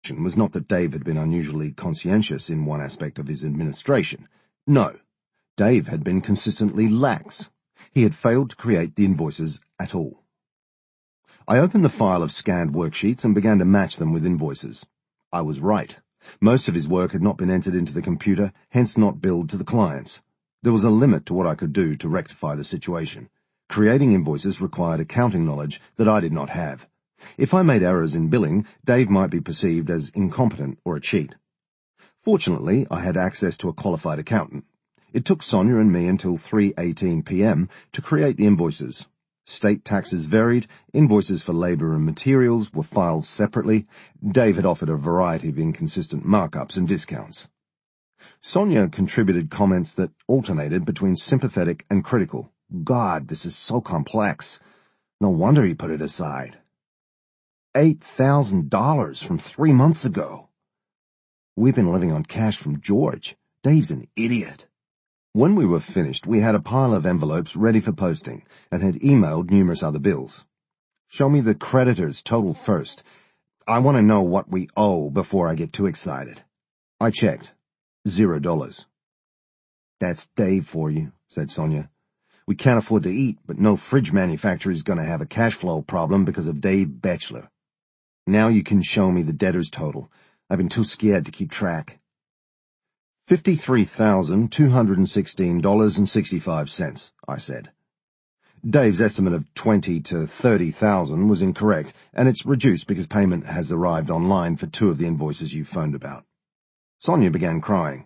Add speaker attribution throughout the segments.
Speaker 1: was not that Dave had been unusually conscientious in one aspect of his administration. No, Dave had been consistently lax. He had failed to create the invoices at all. I opened the file of scanned worksheets and began to match them with invoices. I was right. Most of his work had not been entered into the computer, hence not billed to the clients. There was a limit to what I could do to rectify the situation. Creating invoices required accounting knowledge that I did not have. If I made errors in billing, Dave might be perceived as incompetent or a cheat. Fortunately, I had access to a qualified accountant. It took Sonia and me until 3:18 p.m. to create the invoices. State taxes varied, invoices for labour and materials were filed separately. Dave had offered a variety of inconsistent markups and discounts. Sonia contributed comments that alternated between sympathetic and critical. God, this is so complex. No wonder he put it aside. $8,000 from 3 months ago. We've been living on cash from George. Dave's an idiot. When we were finished, we had a pile of envelopes ready for posting and had emailed numerous other bills. Show me the creditors' total first. I want to know what we owe before I get too excited. I checked. $0. That's Dave for you, said Sonia. We can't afford to eat, but no fridge manufacturer is going to have a cash flow problem because of Dave Batchelor. Now you can show me the debtors' total. I've been too scared to keep track. $53,216.65, I said. Dave's estimate of $20,000 to $30,000 was incorrect, and it's reduced because payment has arrived online for 2 of the invoices you phoned about. Sonia began crying.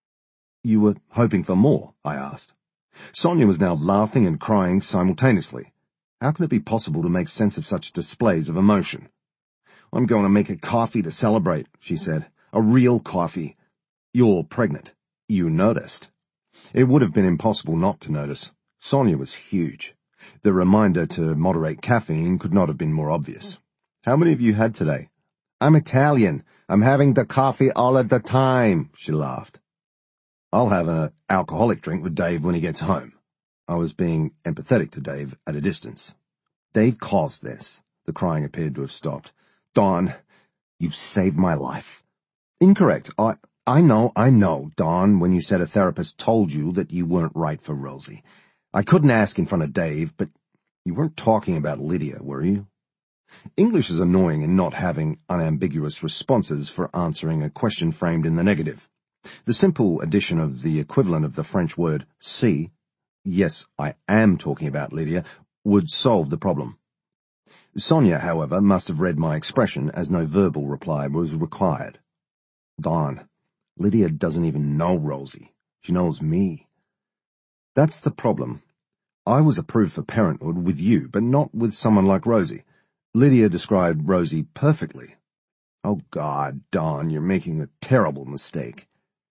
Speaker 1: You were hoping for more? I asked. Sonia was now laughing and crying simultaneously. How can it be possible to make sense of such displays of emotion? I'm going to make a coffee to celebrate, she said. A real coffee. You're pregnant. You noticed. It would have been impossible not to notice. Sonia was huge. The reminder to moderate caffeine could not have been more obvious. How many have you had today? I'm Italian. I'm having the coffee all of the time, she laughed. I'll have an alcoholic drink with Dave when he gets home. I was being empathetic to Dave at a distance. Dave caused this. The crying appeared to have stopped. Dawn, you've saved my life. Incorrect. I know, Dawn, when you said a therapist told you that you weren't right for Rosie. I couldn't ask in front of Dave, but you weren't talking about Lydia, were you? English is annoying in not having unambiguous responses for answering a question framed in the negative. The simple addition of the equivalent of the French word si, yes, I am talking about Lydia, would solve the problem. Sonia, however, must have read my expression as no verbal reply was required. Dawn, Lydia doesn't even know Rosie. She knows me. That's the problem. I was approved for parenthood with you, but not with someone like Rosie. Lydia described Rosie perfectly. Oh God, Dawn, you're making a terrible mistake.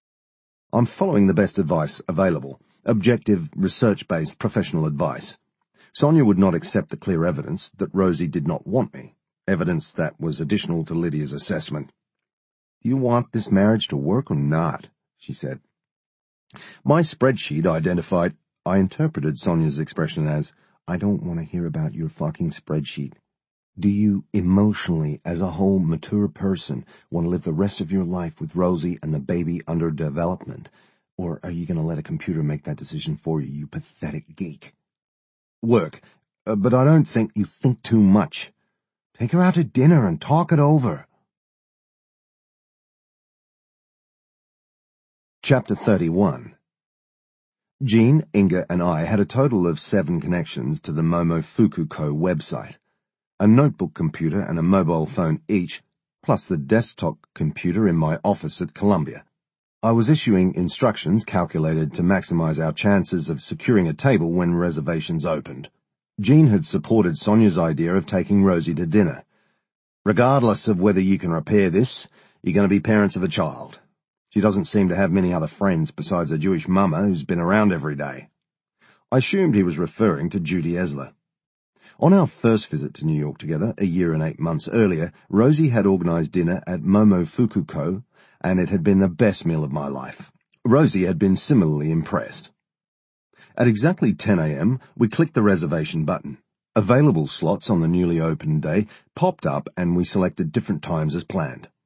Speaker 1: I'm following the best advice available, objective, research-based professional advice. Sonia would not accept the clear evidence that Rosie did not want me, evidence that was additional to Lydia's assessment. Do you want this marriage to work or not? She said. My spreadsheet identified. I interpreted Sonia's expression as, I don't want to hear about your fucking spreadsheet. Do you, emotionally, as a whole mature person, want to live the rest of your life with Rosie and the baby under development? Or are you going to let a computer make that decision for you, you pathetic geek? Work, but I don't think you think too much. Take her out to dinner and talk it over. Chapter 31. Jean, Inga, and I had a total of 7 connections to the Momofuku Co. website. A notebook computer and a mobile phone each, plus the desktop computer in my office at Columbia. I was issuing instructions calculated to maximize our chances of securing a table when reservations opened. Jean had supported Sonia's idea of taking Rosie to dinner. Regardless of whether you can repair this, you're going to be parents of a child. She doesn't seem to have many other friends besides a Jewish mama who's been around every day. I assumed he was referring to Judy Esler. On our first visit to New York together, a year and 8 months earlier, Rosie had organized dinner at Momofuku Co., and it had been the best meal of my life. Rosie had been similarly impressed. At exactly 10 a.m., we clicked the reservation button. Available slots on the newly opened day popped up and we selected different times as planned.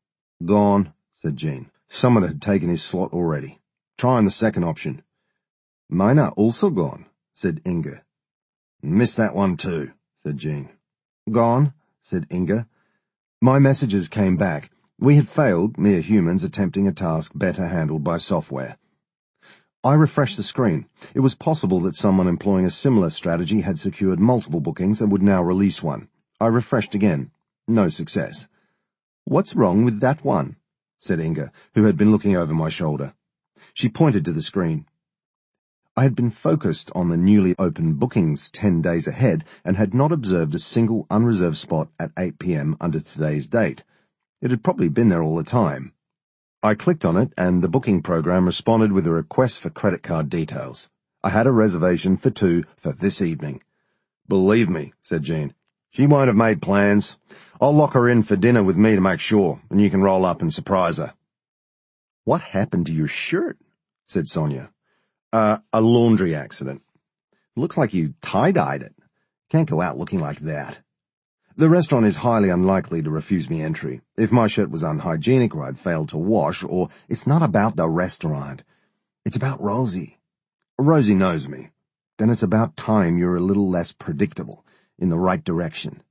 Speaker 1: Gone, said Jean. Someone had taken his slot already. Trying the second option. Mine are also gone, said Inga. Missed that one too, said Jean. Gone, said Inga. My messages came back. We had failed, mere humans attempting a task better handled by software. I refreshed the screen. It was possible that someone employing a similar strategy had secured multiple bookings and would now release one. I refreshed again. No success. What's wrong with that one? Said Inga, who had been looking over my shoulder. She pointed to the screen. I had been focused on the newly opened bookings 10 days ahead and had not observed a single unreserved spot at 8 p.m. under today's date. It had probably been there all the time. I clicked on it and the booking program responded with a request for credit card details. I had a reservation for 2 for this evening. Believe me, said Jean. She won't have made plans. I'll lock her in for dinner with me to make sure, and you can roll up and surprise her. What happened to your shirt? Said Sonia. A laundry accident. Looks like you tie-dyed it. Can't go out looking like that. The restaurant is highly unlikely to refuse me entry. If my shirt was unhygienic or I'd failed to wash, or it's not about the restaurant. It's about Rosie. Rosie knows me. Then it's about time you're a little less predictable, in the right direction.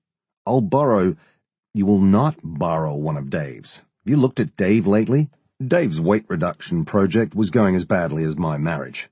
Speaker 1: You will not borrow one of Dave's. Have you looked at Dave lately? Dave's weight reduction project was going as badly as my marriage.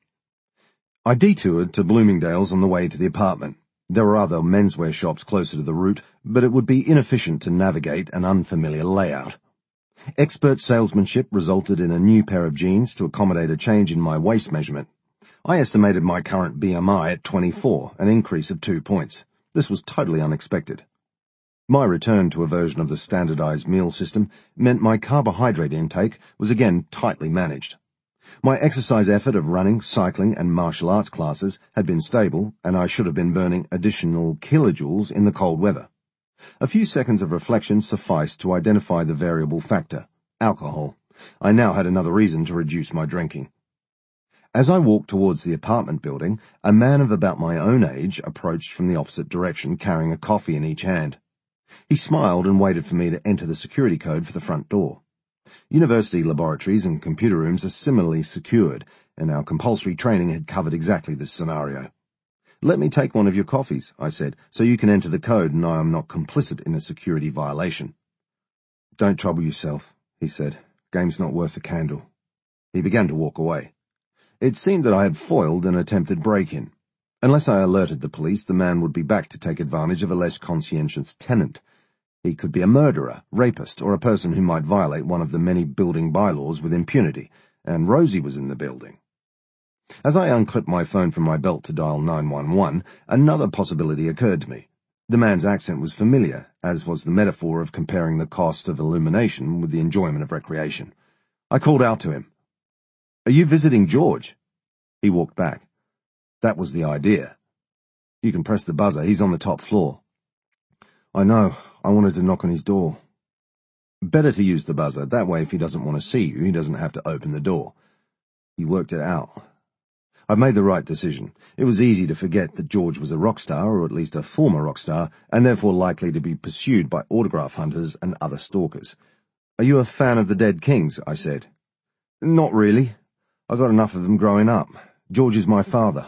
Speaker 1: I detoured to Bloomingdale's on the way to the apartment. There were other menswear shops closer to the route, but it would be inefficient to navigate an unfamiliar layout. Expert salesmanship resulted in a new pair of jeans to accommodate a change in my waist measurement. I estimated my current BMI at 24, an increase of 2 points. This was totally unexpected. My return to a version of the standardized meal system meant my carbohydrate intake was again tightly managed. My exercise effort of running, cycling, and martial arts classes had been stable, and I should have been burning additional kilojoules in the cold weather. A few seconds of reflection sufficed to identify the variable factor, alcohol. I now had another reason to reduce my drinking. As I walked towards the apartment building, a man of about my own age approached from the opposite direction, carrying a coffee in each hand. He smiled and waited for me to enter the security code for the front door. University laboratories and computer rooms are similarly secured, and our compulsory training had covered exactly this scenario. Let me take one of your coffees, I said, so you can enter the code and I am not complicit in a security violation. Don't trouble yourself, he said. Game's not worth the candle. He began to walk away. It seemed that I had foiled an attempted break-in. Unless I alerted the police, the man would be back to take advantage of a less conscientious tenant. He could be a murderer, rapist, or a person who might violate one of the many building bylaws with impunity, and Rosie was in the building. As I unclipped my phone from my belt to dial 911, another possibility occurred to me. The man's accent was familiar, as was the metaphor of comparing the cost of illumination with the enjoyment of recreation. I called out to him. Are you visiting George? He walked back. That was the idea. You can press the buzzer, he's on the top floor. I know, I wanted to knock on his door. Better to use the buzzer, that way if he doesn't want to see you, he doesn't have to open the door. You worked it out. I've made the right decision. It was easy to forget that George was a rock star, or at least a former rock star, and therefore likely to be pursued by autograph hunters and other stalkers. Are you a fan of the Dead Kings? I said. Not really. I got enough of them growing up. George is my father.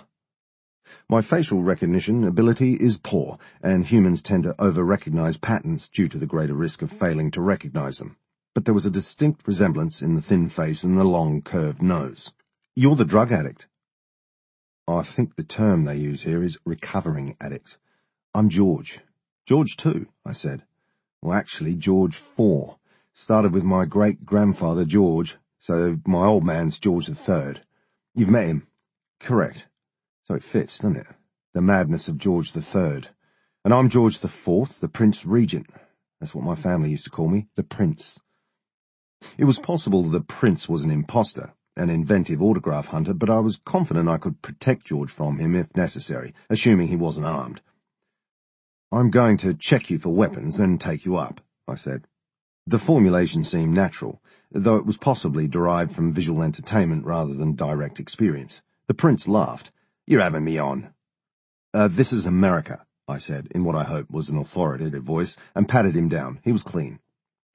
Speaker 1: My facial recognition ability is poor, and humans tend to over-recognize patterns due to the greater risk of failing to recognize them. But there was a distinct resemblance in the thin face and the long, curved nose. You're the drug addict. I think the term they use here is recovering addict. I'm George. George 2, I said. Well, actually, George 4. Started with my great-grandfather George, so my old man's George III. You've met him? Correct. So it fits, doesn't it? The madness of George III. And I'm George IV, the Prince Regent. That's what my family used to call me, the Prince. It was possible the Prince was an imposter, an inventive autograph hunter, but I was confident I could protect George from him if necessary, assuming he wasn't armed. I'm going to check you for weapons, then take you up, I said. The formulation seemed natural, though it was possibly derived from visual entertainment rather than direct experience. The Prince laughed. You're having me on. This is America, I said, in what I hoped was an authoritative voice, and patted him down. He was clean.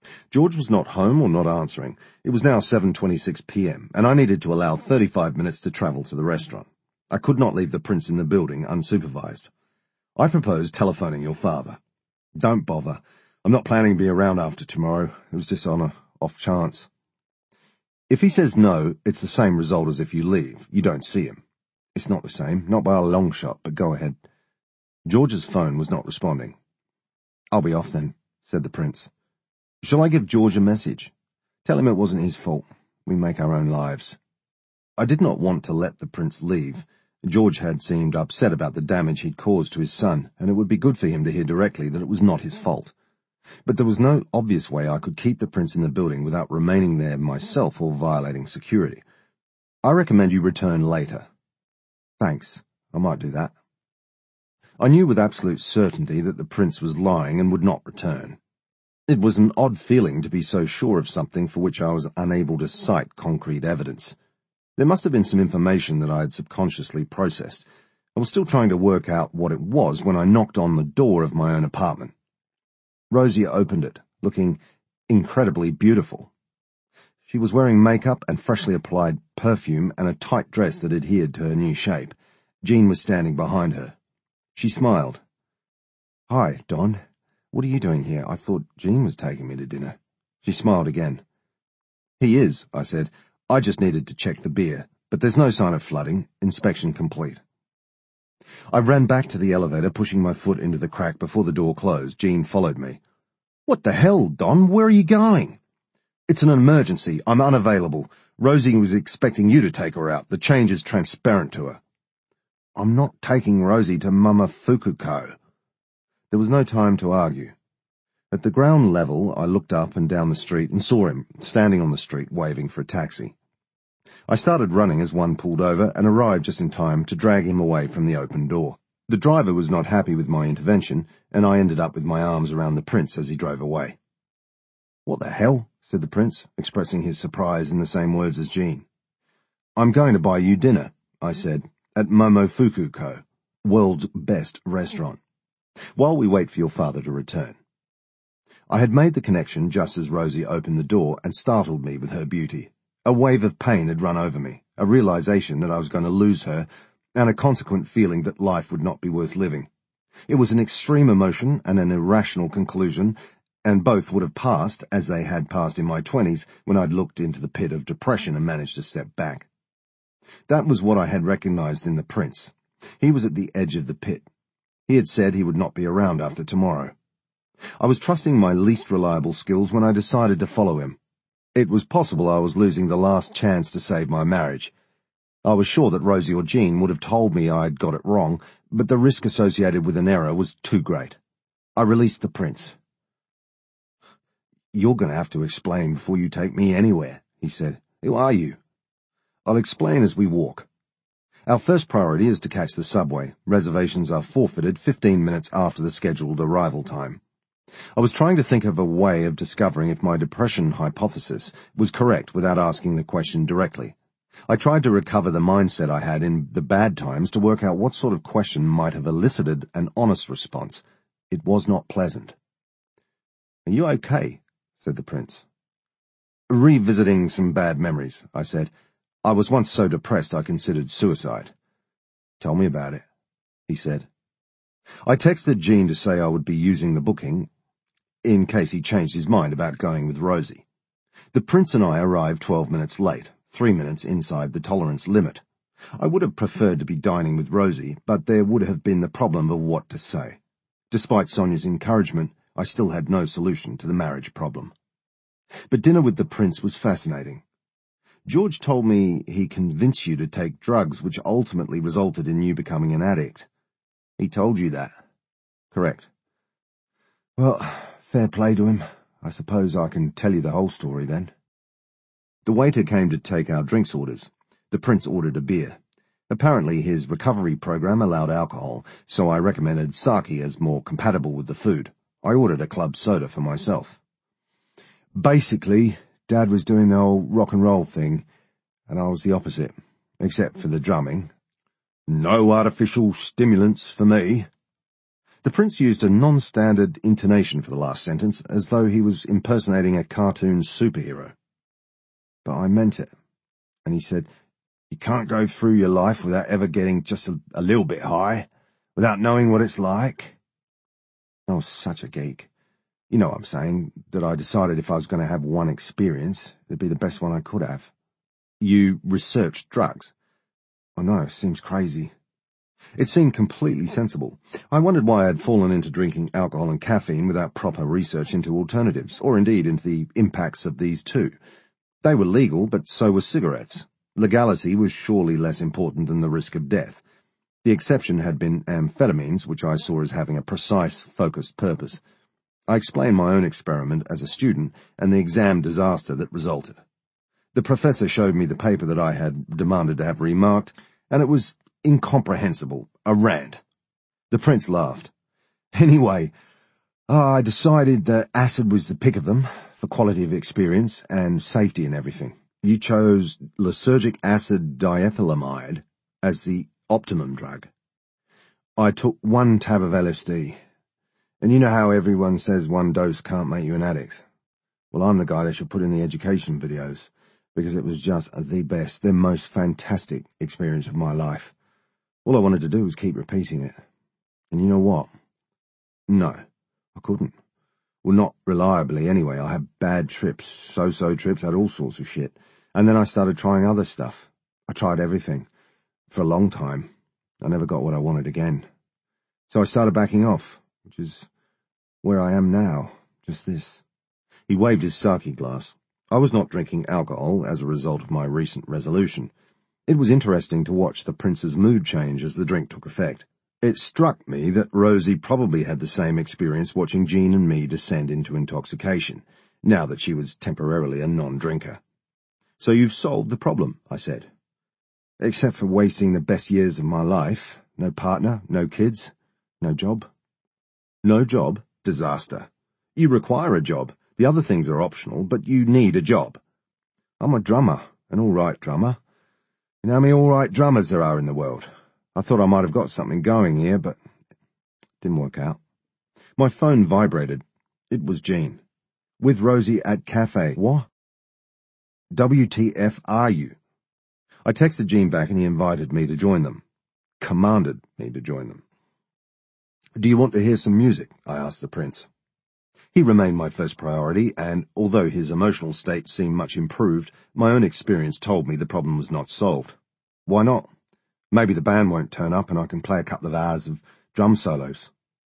Speaker 1: George was not home or not answering. It was now 7:26 p.m, and I needed to allow 35 minutes to travel to the restaurant. I could not leave the prince in the building unsupervised. I proposed telephoning your father. Don't bother. I'm not planning to be around after tomorrow. It was just on a off chance. If he says no, it's the same result as if you leave. You don't see him. It's not the same, not by a long shot, but go ahead. George's phone was not responding. I'll be off then, said the prince. Shall I give George a message? Tell him it wasn't his fault. We make our own lives. I did not want to let the prince leave. George had seemed upset about the damage he'd caused to his son, and it would be good for him to hear directly that it was not his fault. But there was no obvious way I could keep the prince in the building without remaining there myself or violating security. I recommend you return later. Thanks. I might do that. I knew with absolute certainty that the prince was lying and would not return. It was an odd feeling to be so sure of something for which I was unable to cite concrete evidence. There must have been some information that I had subconsciously processed. I was still trying to work out what it was when I knocked on the door of my own apartment. Rosie opened it, looking incredibly beautiful. She was wearing makeup and freshly applied perfume and a tight dress that adhered to her new shape. Jean was standing behind her. She smiled. Hi, Don. What are you doing here? I thought Jean was taking me to dinner. She smiled again. He is, I said. I just needed to check the beer, but there's no sign of flooding. Inspection complete. I ran back to the elevator, pushing my foot into the crack before the door closed. Jean followed me. What the hell, Don? Where are you going? It's an emergency. I'm unavailable. Rosie was expecting you to take her out. The change is transparent to her. I'm not taking Rosie to Momofuku-ko. There was no time to argue. At the ground level, I looked up and down the street and saw him, standing on the street, waving for a taxi. I started running as one pulled over and arrived just in time to drag him away from the open door. The driver was not happy with my intervention, and I ended up with my arms around the prince as he drove away. What the hell? Said the prince, expressing his surprise in the same words as Jean. I'm going to buy you dinner, I said, at Momofuku-ko, world's best restaurant, while we wait for your father to return. I had made the connection just as Rosie opened the door and startled me with her beauty. A wave of pain had run over me, a realization that I was going to lose her, and a consequent feeling that life would not be worth living. It was an extreme emotion and an irrational conclusion, and both would have passed as they had passed in my 20s when I'd looked into the pit of depression and managed to step back. That was what I had recognized in the prince. He was at the edge of the pit. He had said he would not be around after tomorrow. I was trusting my least reliable skills when I decided to follow him. It was possible I was losing the last chance to save my marriage. I was sure that Rosie or Jean would have told me I had got it wrong, but the risk associated with an error was too great. I released the prince. You're going to have to explain before you take me anywhere, he said. Who are you? I'll explain as we walk. Our first priority is to catch the subway. Reservations are forfeited 15 minutes after the scheduled arrival time. I was trying to think of a way of discovering if my depression hypothesis was correct without asking the question directly. I tried to recover the mindset I had in the bad times to work out what sort of question might have elicited an honest response. It was not pleasant. Are you okay? Said the prince. Revisiting some bad memories, I said. I was once so depressed I considered suicide. Tell me about it, he said. I texted Jean to say I would be using the booking in case he changed his mind about going with Rosie. The prince and I arrived 12 minutes late, 3 minutes inside the tolerance limit. I would have preferred to be dining with Rosie, but there would have been the problem of what to say. Despite Sonia's encouragement, I still had no solution to the marriage problem. But dinner with the prince was fascinating. George told me he convinced you to take drugs which ultimately resulted in you becoming an addict. He told you that? Correct. Well, fair play to him. I suppose I can tell you the whole story then. The waiter came to take our drinks orders. The prince ordered a beer. Apparently his recovery program allowed alcohol, so I recommended sake as more compatible with the food. I ordered a club soda for myself. Basically, Dad was doing the whole rock and roll thing, and I was the opposite, except for the drumming. No artificial stimulants for me. The prince used a non-standard intonation for the last sentence, as though he was impersonating a cartoon superhero. But I meant it. And he said, "You can't go through your life without ever getting just a little bit high, without knowing what it's like." I was such a geek. You know what I'm saying, that I decided if I was going to have one experience, it'd be the best one I could have. You researched drugs? I know, it seems crazy. It seemed completely sensible. I wondered why I had fallen into drinking alcohol and caffeine without proper research into alternatives, or indeed into the impacts of these two. They were legal, but so were cigarettes. Legality was surely less important than the risk of death. The exception had been amphetamines, which I saw as having a precise, focused purpose. I explained my own experiment as a student and the exam disaster that resulted. The professor showed me the paper that I had demanded to have remarked, and it was incomprehensible, a rant. The prince laughed. Anyway, I decided that acid was the pick of them, for quality of experience and safety and everything. You chose lysergic acid diethylamide as the optimum drug. I took 1 tab of LSD. And you know how everyone says 1 dose can't make you an addict? Well, I'm the guy they should put in the education videos, because it was just the best, the most fantastic experience of my life. All I wanted to do was keep repeating it. And you know what? No, I couldn't. Well, not reliably anyway. I had bad trips, so-so trips, had all sorts of shit. And then I started trying other stuff. I tried everything. For a long time. I never got what I wanted again. So I started backing off, which is where I am now, just this. He waved his sake glass. I was not drinking alcohol as a result of my recent resolution. It was interesting to watch the prince's mood change as the drink took effect. It struck me that Rosie probably had the same experience watching Jean and me descend into intoxication, now that she was temporarily a non-drinker. "So you've solved the problem," I said. "Except for wasting the best years of my life. No partner, no kids, no job." "No job? Disaster. You require a job. The other things are optional, but you need a job." "I'm a drummer, an all-right drummer. You know how many all-right drummers there are in the world? I thought I might have got something going here, but it didn't work out." My phone vibrated. It was Jean. "With Rosie at cafe." "What? WTF are you?" I texted Jean back and he invited me to join them. Commanded me to join them. "Do you want to hear some music?" I asked the prince. He remained my first priority, and although his emotional state seemed much improved, my own experience told me the problem was not solved. Why not? Maybe the band won't turn up and I can play a couple of hours of drum solos.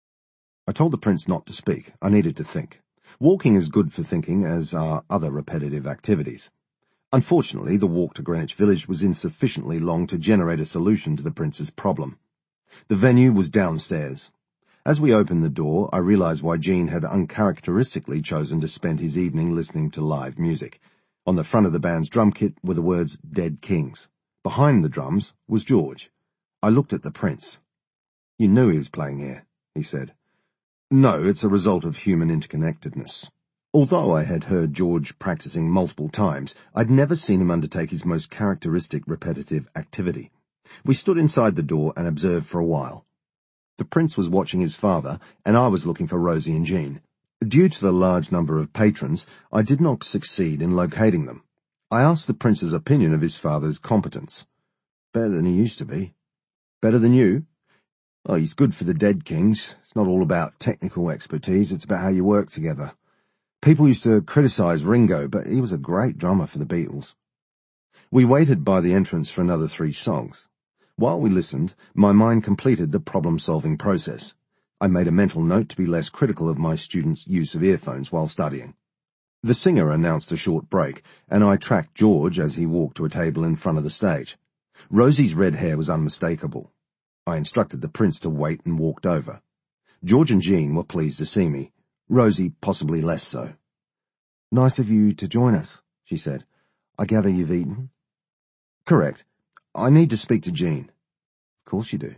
Speaker 1: I told the prince not to speak. I needed to think. Walking is good for thinking, as are other repetitive activities. Unfortunately, the walk to Greenwich Village was insufficiently long to generate a solution to the prince's problem. The venue was downstairs. As we opened the door, I realized why Jean had uncharacteristically chosen to spend his evening listening to live music. On the front of the band's drum kit were the words "Dead Kings." Behind the drums was George. I looked at the prince. "You knew he was playing here," he said. "No, it's a result of human interconnectedness." Although I had heard George practicing multiple times, I'd never seen him undertake his most characteristic repetitive activity. We stood inside the door and observed for a while. The prince was watching his father, and I was looking for Rosie and Jean. Due to the large number of patrons, I did not succeed in locating them. I asked the prince's opinion of his father's competence. "Better than he used to be." "Better than you?" "Oh, he's good for the Dead Kings. It's not all about technical expertise, it's about how you work together. People used to criticize Ringo, but he was a great drummer for the Beatles." We waited by the entrance for another 3 songs. While we listened, my mind completed the problem-solving process. I made a mental note to be less critical of my students' use of earphones while studying. The singer announced a short break, and I tracked George as he walked to a table in front of the stage. Rosie's red hair was unmistakable. I instructed the prince to wait and walked over. George and Jean were pleased to see me. Rosie possibly less so. "Nice of you to join us," she said. "I gather you've eaten?" "Correct. I need to speak to Jean." "Of course you do."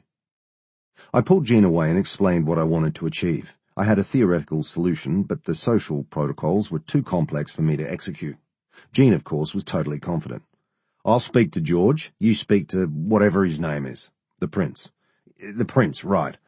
Speaker 1: I pulled Jean away and explained what I wanted to achieve. I had a theoretical solution, but the social protocols were too complex for me to execute. Jean, of course, was totally confident. "I'll speak to George. You speak to whatever his name is." "The prince." "The prince, right.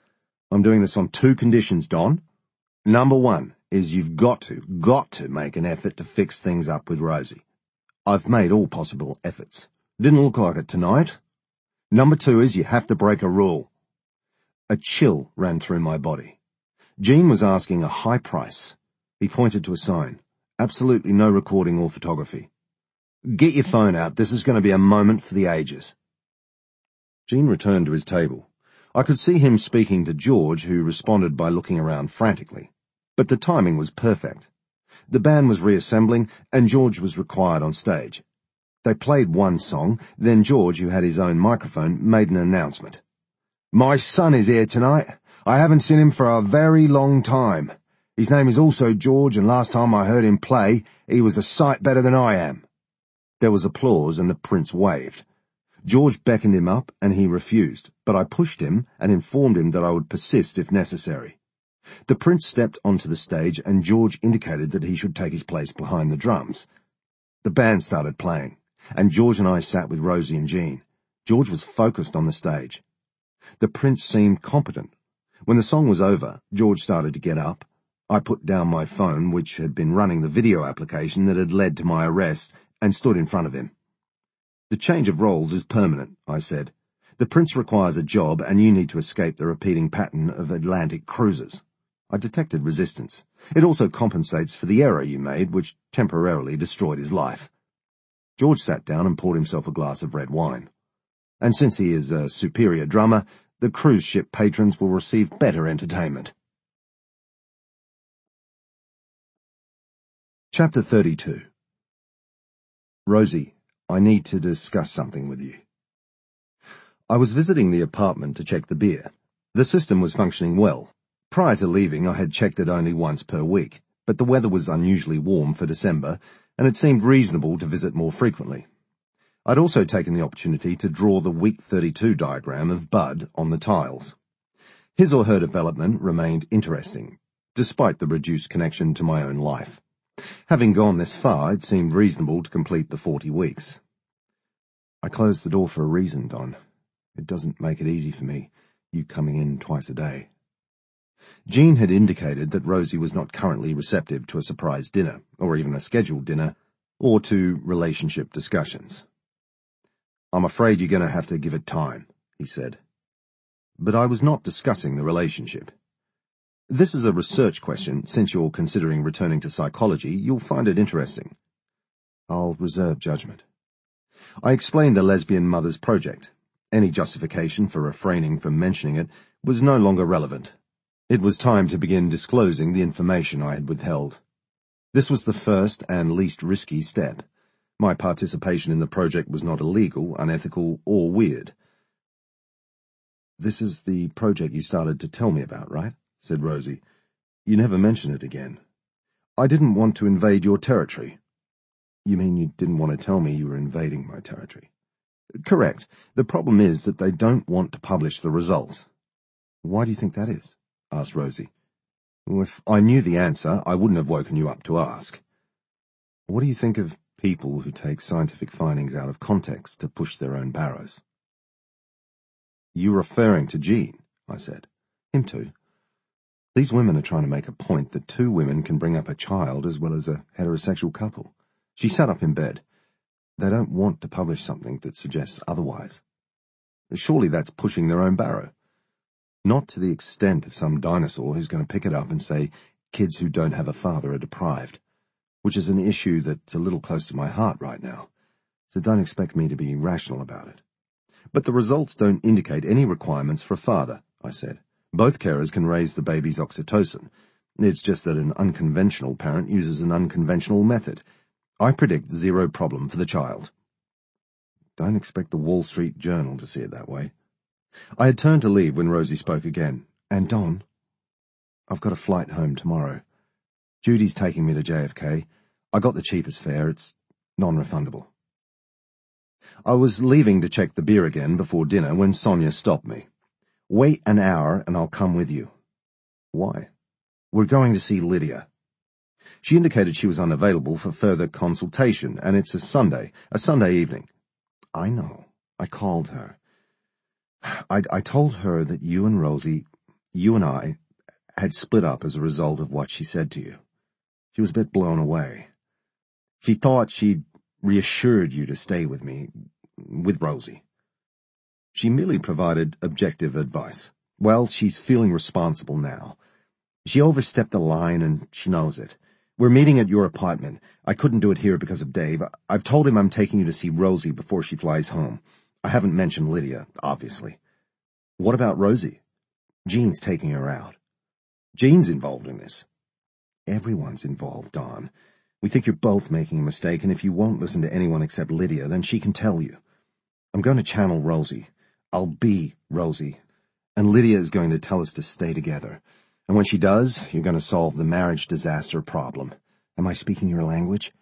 Speaker 1: I'm doing this on 2 conditions, Don. Number 1 is you've got to make an effort to fix things up with Rosie. I've made all possible efforts. Didn't look like it tonight. Number 2 is you have to break a rule. A chill ran through my body. Jean was asking a high price. He pointed to a sign. Absolutely no recording or photography. Get your phone out. This is going to be a moment for the ages. Jean returned to his table. I could see him speaking to George, who responded by looking around frantically. But the timing was perfect. The band was reassembling, and George was required on stage. They played one song, then George, who had his own microphone, made an announcement. My son is here tonight. I haven't seen him for a very long time. His name is also George, and last time I heard him play, he was a sight better than I am. There was applause, and the prince waved. George beckoned him up, and he refused, but I pushed him and informed him that I would persist if necessary. The prince stepped onto the stage, and George indicated that he should take his place behind the drums. The band started playing, and George and I sat with Rosie and Jean. George was focused on the stage. The prince seemed competent. When the song was over, George started to get up. I put down my phone, which had been running the video application that had led to my arrest, and stood in front of him. The change of roles is permanent, I said. The prince requires a job, and you need to escape the repeating pattern of Atlantic cruises. I detected resistance. It also compensates for the error you made, which temporarily destroyed his life. George sat down and poured himself a glass of red wine. And since he is a superior drummer, the cruise ship patrons will receive better entertainment. Chapter 32. Rosie, I need to discuss something with you. I was visiting the apartment to check the beer. The system was functioning well. Prior to leaving, I had checked it only once per week, but the weather was unusually warm for December, and it seemed reasonable to visit more frequently. I'd also taken the opportunity to draw the week 32 diagram of Bud on the tiles. His or her development remained interesting, despite the reduced connection to my own life. Having gone this far, it seemed reasonable to complete the 40 weeks. I closed the door for a reason, Don. It doesn't make it easy for me, you coming in twice a day. Jean had indicated that Rosie was not currently receptive to a surprise dinner, or even a scheduled dinner, or to relationship discussions. I'm afraid you're going to have to give it time, he said. But I was not discussing the relationship. This is a research question. Since you're considering returning to psychology, you'll find it interesting. I'll reserve judgment. I explained the Lesbian Mothers Project. Any justification for refraining from mentioning it was no longer relevant. It was time to begin disclosing the information I had withheld. This was the first and least risky step. My participation in the project was not illegal, unethical, or weird. This is the project you started to tell me about, right? Said Rosie. You never mention it again. I didn't want to invade your territory. You mean you didn't want to tell me you were invading my territory? Correct. The problem is that they don't want to publish the results. Why do you think that is? Asked Rosie. Well, if I knew the answer, I wouldn't have woken you up to ask. What do you think of people who take scientific findings out of context to push their own barrows? You're referring to Jean, I said. Him too. These women are trying to make a point that 2 women can bring up a child as well as a heterosexual couple. She sat up in bed. They don't want to publish something that suggests otherwise. Surely that's pushing their own barrow. Not to the extent of some dinosaur who's going to pick it up and say kids who don't have a father are deprived, which is an issue that's a little close to my heart right now, so don't expect me to be rational about it. But the results don't indicate any requirements for a father, I said. Both carers can raise the baby's oxytocin. It's just that an unconventional parent uses an unconventional method. I predict 0 problem for the child. Don't expect the Wall Street Journal to see it that way. I had turned to leave when Rosie spoke again. And Don, I've got a flight home tomorrow. Judy's taking me to JFK. I got the cheapest fare. It's non-refundable. I was leaving to check the beer again before dinner when Sonia stopped me. Wait an hour and I'll come with you. Why? We're going to see Lydia. She indicated she was unavailable for further consultation, and it's a Sunday evening. I know. I called her. I told her that you and Rosie, You and I had split up as a result of what she said to you. She was a bit blown away. She thought she'd reassured you to stay with me, with Rosie. She merely provided objective advice. Well, she's feeling responsible now. She overstepped the line and she knows it. We're meeting at your apartment. I couldn't do it here because of Dave. I've told him I'm taking you to see Rosie before she flies home. I haven't mentioned Lydia, obviously. What about Rosie? Jean's taking her out. Jean's involved in this. Everyone's involved, Don. We think you're both making a mistake, and if you won't listen to anyone except Lydia, then she can tell you. I'm going to channel Rosie. I'll be Rosie. And Lydia is going to tell us to stay together. And when she does, you're going to solve the marriage disaster problem. Am I speaking your language?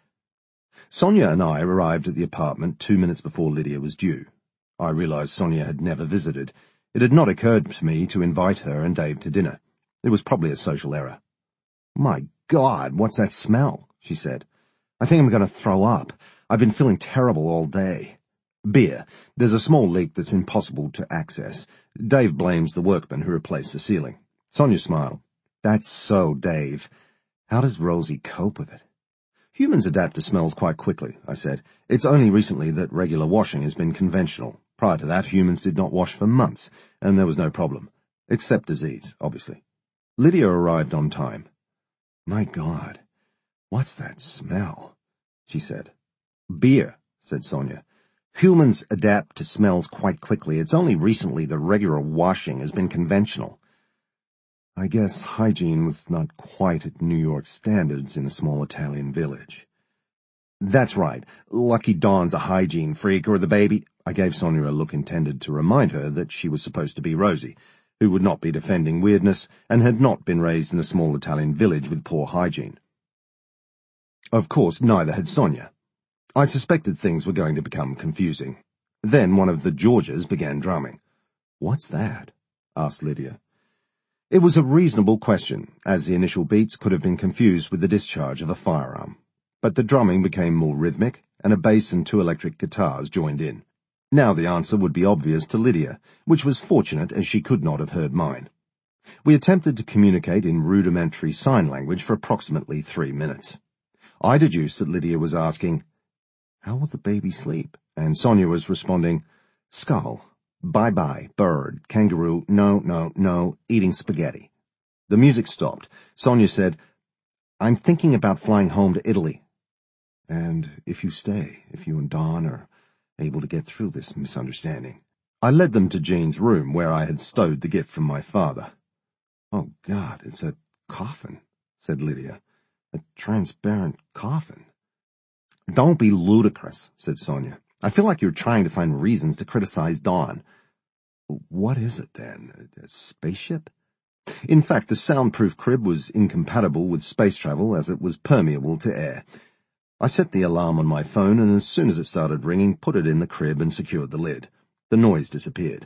Speaker 1: Sonia and I arrived at the apartment 2 minutes before Lydia was due. I realized Sonia had never visited. It had not occurred to me to invite her and Dave to dinner. It was probably a social error. My God, what's that smell? She said. I think I'm going to throw up. I've been feeling terrible all day. Beer. There's a small leak that's impossible to access. Dave blames the workman who replaced the ceiling. Sonia smiled. That's so, Dave. How does Rosie cope with it? Humans adapt to smells quite quickly, I said. It's only recently that regular washing has been conventional. Prior to that, humans did not wash for months, and there was no problem. Except disease, obviously. Lydia arrived on time. My God, what's that smell? She said. Beer, said Sonia. Humans adapt to smells quite quickly. It's only recently that regular washing has been conventional. I guess hygiene was not quite at New York standards in a small Italian village. That's right. Lucky Dawn's a hygiene freak, or the baby. I gave Sonia a look intended to remind her that she was supposed to be Rosie, who would not be defending weirdness and had not been raised in a small Italian village with poor hygiene. Of course, neither had Sonia. I suspected things were going to become confusing. Then one of the Georges began drumming. What's that? Asked Lydia. It was a reasonable question, as the initial beats could have been confused with the discharge of a firearm. But the drumming became more rhythmic, and a bass and 2 electric guitars joined in. Now the answer would be obvious to Lydia, which was fortunate as she could not have heard mine. We attempted to communicate in rudimentary sign language for approximately 3 minutes. I deduced that Lydia was asking, how will the baby sleep? And Sonia was responding, skull. Bye-bye, bird, kangaroo, no, eating spaghetti. The music stopped. Sonia said, I'm thinking about flying home to Italy. And if you stay, if you and Dawn are able to get through this misunderstanding. I led them to Jean's room, where I had stowed the gift from my father. Oh, God, it's a coffin, said Lydia. A transparent coffin. Don't be ludicrous, said Sonia. I feel like you're trying to find reasons to criticize Dawn. What is it, then? A spaceship? In fact, the soundproof crib was incompatible with space travel, as it was permeable to air. I set the alarm on my phone, and as soon as it started ringing, put it in the crib and secured the lid. The noise disappeared.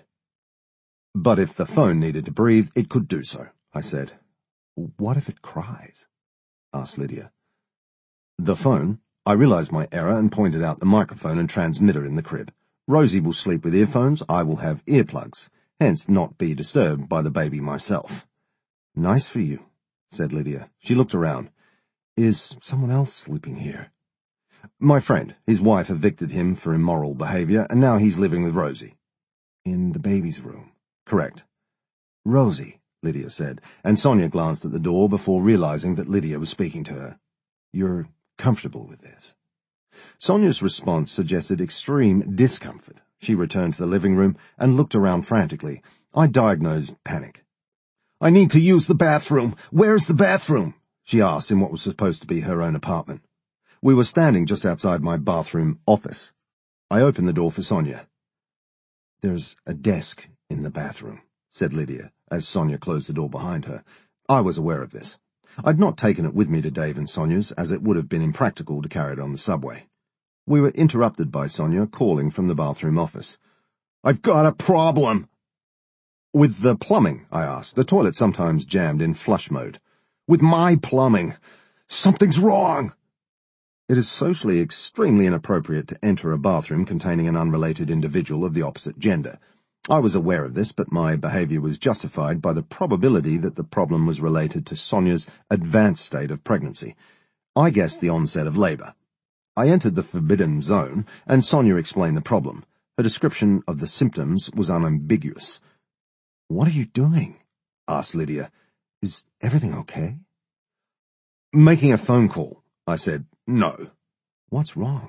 Speaker 1: But if the phone needed to breathe, it could do so, I said. What if it cries? Asked Lydia. The phone? I realized my error and pointed out the microphone and transmitter in the crib. Rosie will sleep with earphones, I will have earplugs, hence not be disturbed by the baby myself. Nice for you, said Lydia. She looked around. Is someone else sleeping here? My friend. His wife evicted him for immoral behavior, and now he's living with Rosie. In the baby's room? Correct. Rosie, Lydia said, and Sonia glanced at the door before realizing that Lydia was speaking to her. You're comfortable with this? Sonia's response suggested extreme discomfort. She returned to the living room and looked around frantically. I diagnosed panic. I need to use the bathroom. Where's the bathroom? She asked in what was supposed to be her own apartment. We were standing just outside my bathroom office. I opened the door for Sonia. There's a desk in the bathroom, said Lydia, as Sonia closed the door behind her. I was aware of this. I'd not taken it with me to Dave and Sonia's, as it would have been impractical to carry it on the subway. We were interrupted by Sonia calling from the bathroom office. I've got a problem. With the plumbing, I asked. The toilet sometimes jammed in flush mode. With my plumbing. Something's wrong. It is socially extremely inappropriate to enter a bathroom containing an unrelated individual of the opposite gender. I was aware of this, but my behaviour was justified by the probability that the problem was related to Sonia's advanced state of pregnancy. I guessed the onset of labour. I entered the forbidden zone, and Sonia explained the problem. Her description of the symptoms was unambiguous. "What are you doing?" asked Lydia. "Is everything okay?" "Making a phone call," I said. "No." "What's wrong?"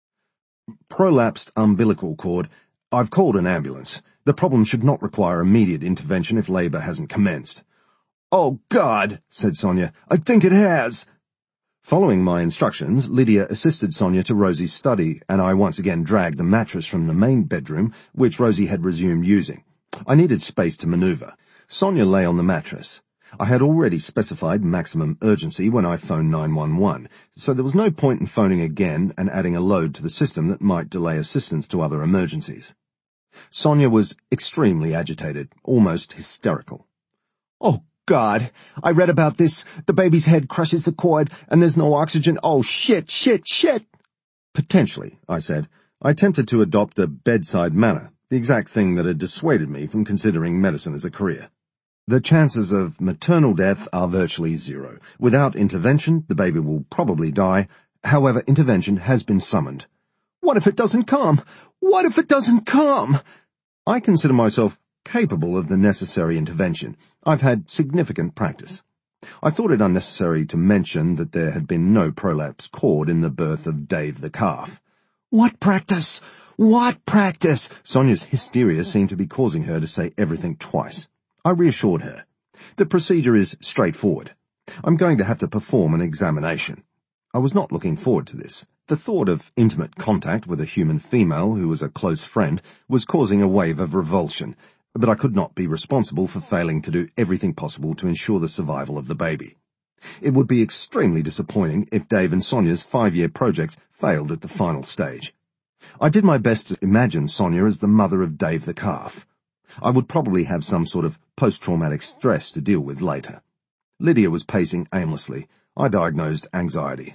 Speaker 1: "Prolapsed umbilical cord. I've called an ambulance. The problem should not require immediate intervention if labour hasn't commenced." "Oh, God," said Sonia. "I think it has." Following my instructions, Lydia assisted Sonia to Rosie's study, and I once again dragged the mattress from the main bedroom, which Rosie had resumed using. I needed space to manoeuvre. Sonia lay on the mattress. I had already specified maximum urgency when I phoned 911, so there was no point in phoning again and adding a load to the system that might delay assistance to other emergencies. Sonia was extremely agitated, almost hysterical. "Oh, God, I read about this. The baby's head crushes the cord, and there's no oxygen. Oh, shit, shit, shit." "Potentially," I said. I attempted to adopt a bedside manner, the exact thing that had dissuaded me from considering medicine as a career. "The chances of maternal death are virtually zero. Without intervention, the baby will probably die. However, intervention has been summoned." "What if it doesn't come? What if it doesn't come?" I consider myself capable of the necessary intervention. I've had significant practice. I thought it unnecessary to mention that there had been no prolapse cord in the birth of Dave the calf. "What practice? What practice?" Sonia's hysteria seemed to be causing her to say everything twice. I reassured her. "The procedure is straightforward. I'm going to have to perform an examination." I was not looking forward to this. The thought of intimate contact with a human female who was a close friend was causing a wave of revulsion, but I could not be responsible for failing to do everything possible to ensure the survival of the baby. It would be extremely disappointing if Dave and Sonia's 5-year project failed at the final stage. I did my best to imagine Sonia as the mother of Dave the calf. I would probably have some sort of post-traumatic stress to deal with later. Lydia was pacing aimlessly. I diagnosed anxiety.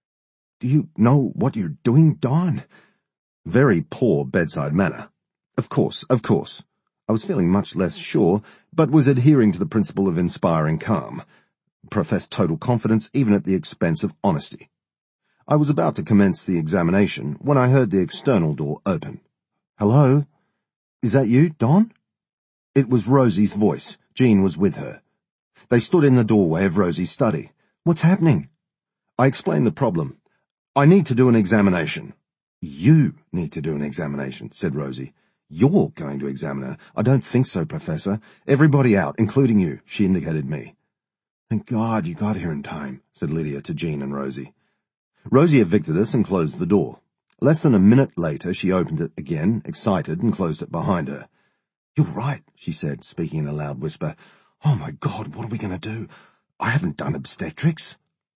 Speaker 1: "Do you know what you're doing, Dawn?" Very poor bedside manner. Of course. I was feeling much less sure, but was adhering to the principle of inspiring calm. Professed total confidence even at the expense of honesty. I was about to commence the examination when I heard the external door open. "Hello? Is that you, Dawn?" It was Rosie's voice. Jean was with her. They stood in the doorway of Rosie's study. "What's happening?" I explained the problem. "I need to do an examination." "You need to do an examination," said Rosie. "You're going to examine her." "I don't think so, Professor. Everybody out, including you." She indicated me. "Thank God you got here in time," said Lydia to Jean and Rosie. Rosie evicted us and closed the door. Less than a minute later, she opened it again, excited, and closed it behind her. "You're right," she said, speaking in a loud whisper. "Oh, my God, what are we going to do? I haven't done obstetrics."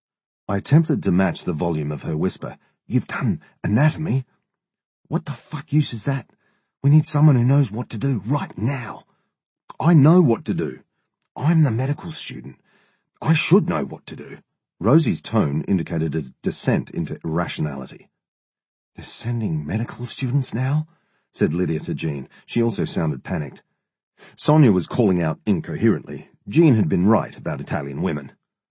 Speaker 1: I attempted to match the volume of her whisper. "You've done anatomy." "What the fuck use is that? We need someone who knows what to do right now." "I know what to do. I'm the medical student. I should know what to do." Rosie's tone indicated a descent into irrationality. "They're sending medical students now?" said Lydia to Jean. She also sounded panicked. Sonia was calling out incoherently. Jean had been right about Italian women.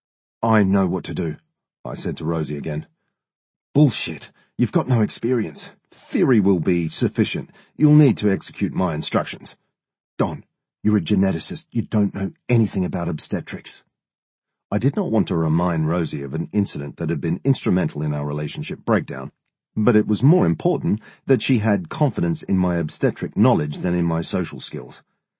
Speaker 1: "I know what to do," I said to Rosie again. "Bullshit. You've got no experience. Theory will be sufficient. You'll need to execute my instructions." "Don, you're a geneticist. You don't know anything about obstetrics." I did not want to remind Rosie of an incident that had been instrumental in our relationship breakdown, but it was more important that she had confidence in my obstetric knowledge than in my social skills.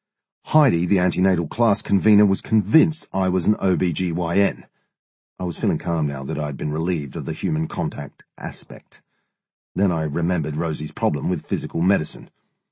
Speaker 1: Heidi, the antenatal class convener, was convinced I was an OBGYN. I was feeling calm now that I had been relieved of the human contact aspect. Then I remembered Rosie's problem with physical medicine.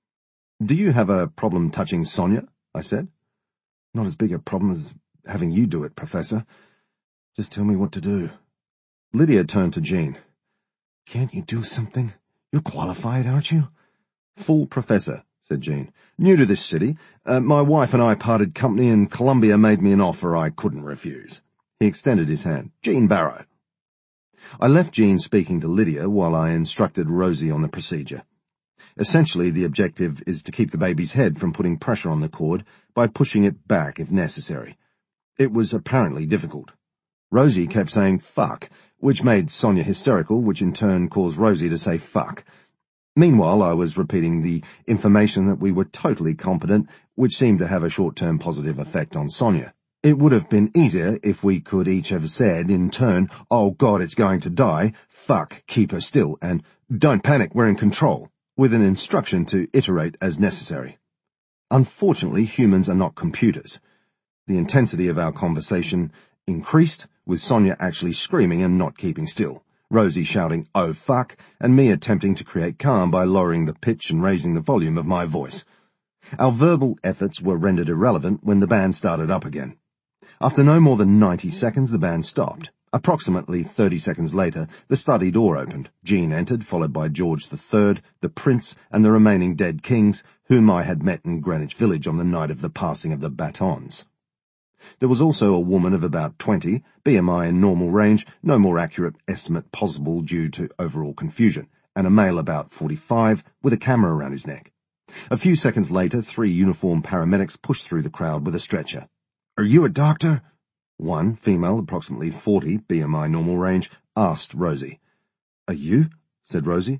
Speaker 1: "Do you have a problem touching Sonia?" I said. "Not as big a problem as having you do it, Professor. Just tell me what to do." Lydia turned to Jean. "Can't you do something? You're qualified, aren't you?" "Full professor," said Jean. "New to this city. My wife and I parted company and Columbia made me an offer I couldn't refuse." He extended his hand. "Jean Barrow." I left Jean speaking to Lydia while I instructed Rosie on the procedure. Essentially, the objective is to keep the baby's head from putting pressure on the cord by pushing it back if necessary. It was apparently difficult. Rosie kept saying fuck, which made Sonia hysterical, which in turn caused Rosie to say fuck. Meanwhile, I was repeating the information that we were totally competent, which seemed to have a short-term positive effect on Sonia. It would have been easier if we could each have said, in turn, "Oh God, it's going to die," "Fuck, keep her still," and "Don't panic, we're in control," with an instruction to iterate as necessary. Unfortunately, humans are not computers. The intensity of our conversation increased, with Sonia actually screaming and not keeping still, Rosie shouting, "Oh fuck," and me attempting to create calm by lowering the pitch and raising the volume of my voice. Our verbal efforts were rendered irrelevant when the band started up again. After no more than 90 seconds, the band stopped. Approximately 30 seconds later, the study door opened. Jean entered, followed by George III, the Prince, and the remaining dead kings, whom I had met in Greenwich Village on the night of the passing of the batons. There was also a woman of about 20, BMI in normal range, no more accurate estimate possible due to overall confusion, and a male about 45, with a camera around his neck. A few seconds later, 3 uniformed paramedics pushed through the crowd with a stretcher. "Are you a doctor?" One, female, approximately 40, BMI normal range, asked Rosie. "Are you?" said Rosie.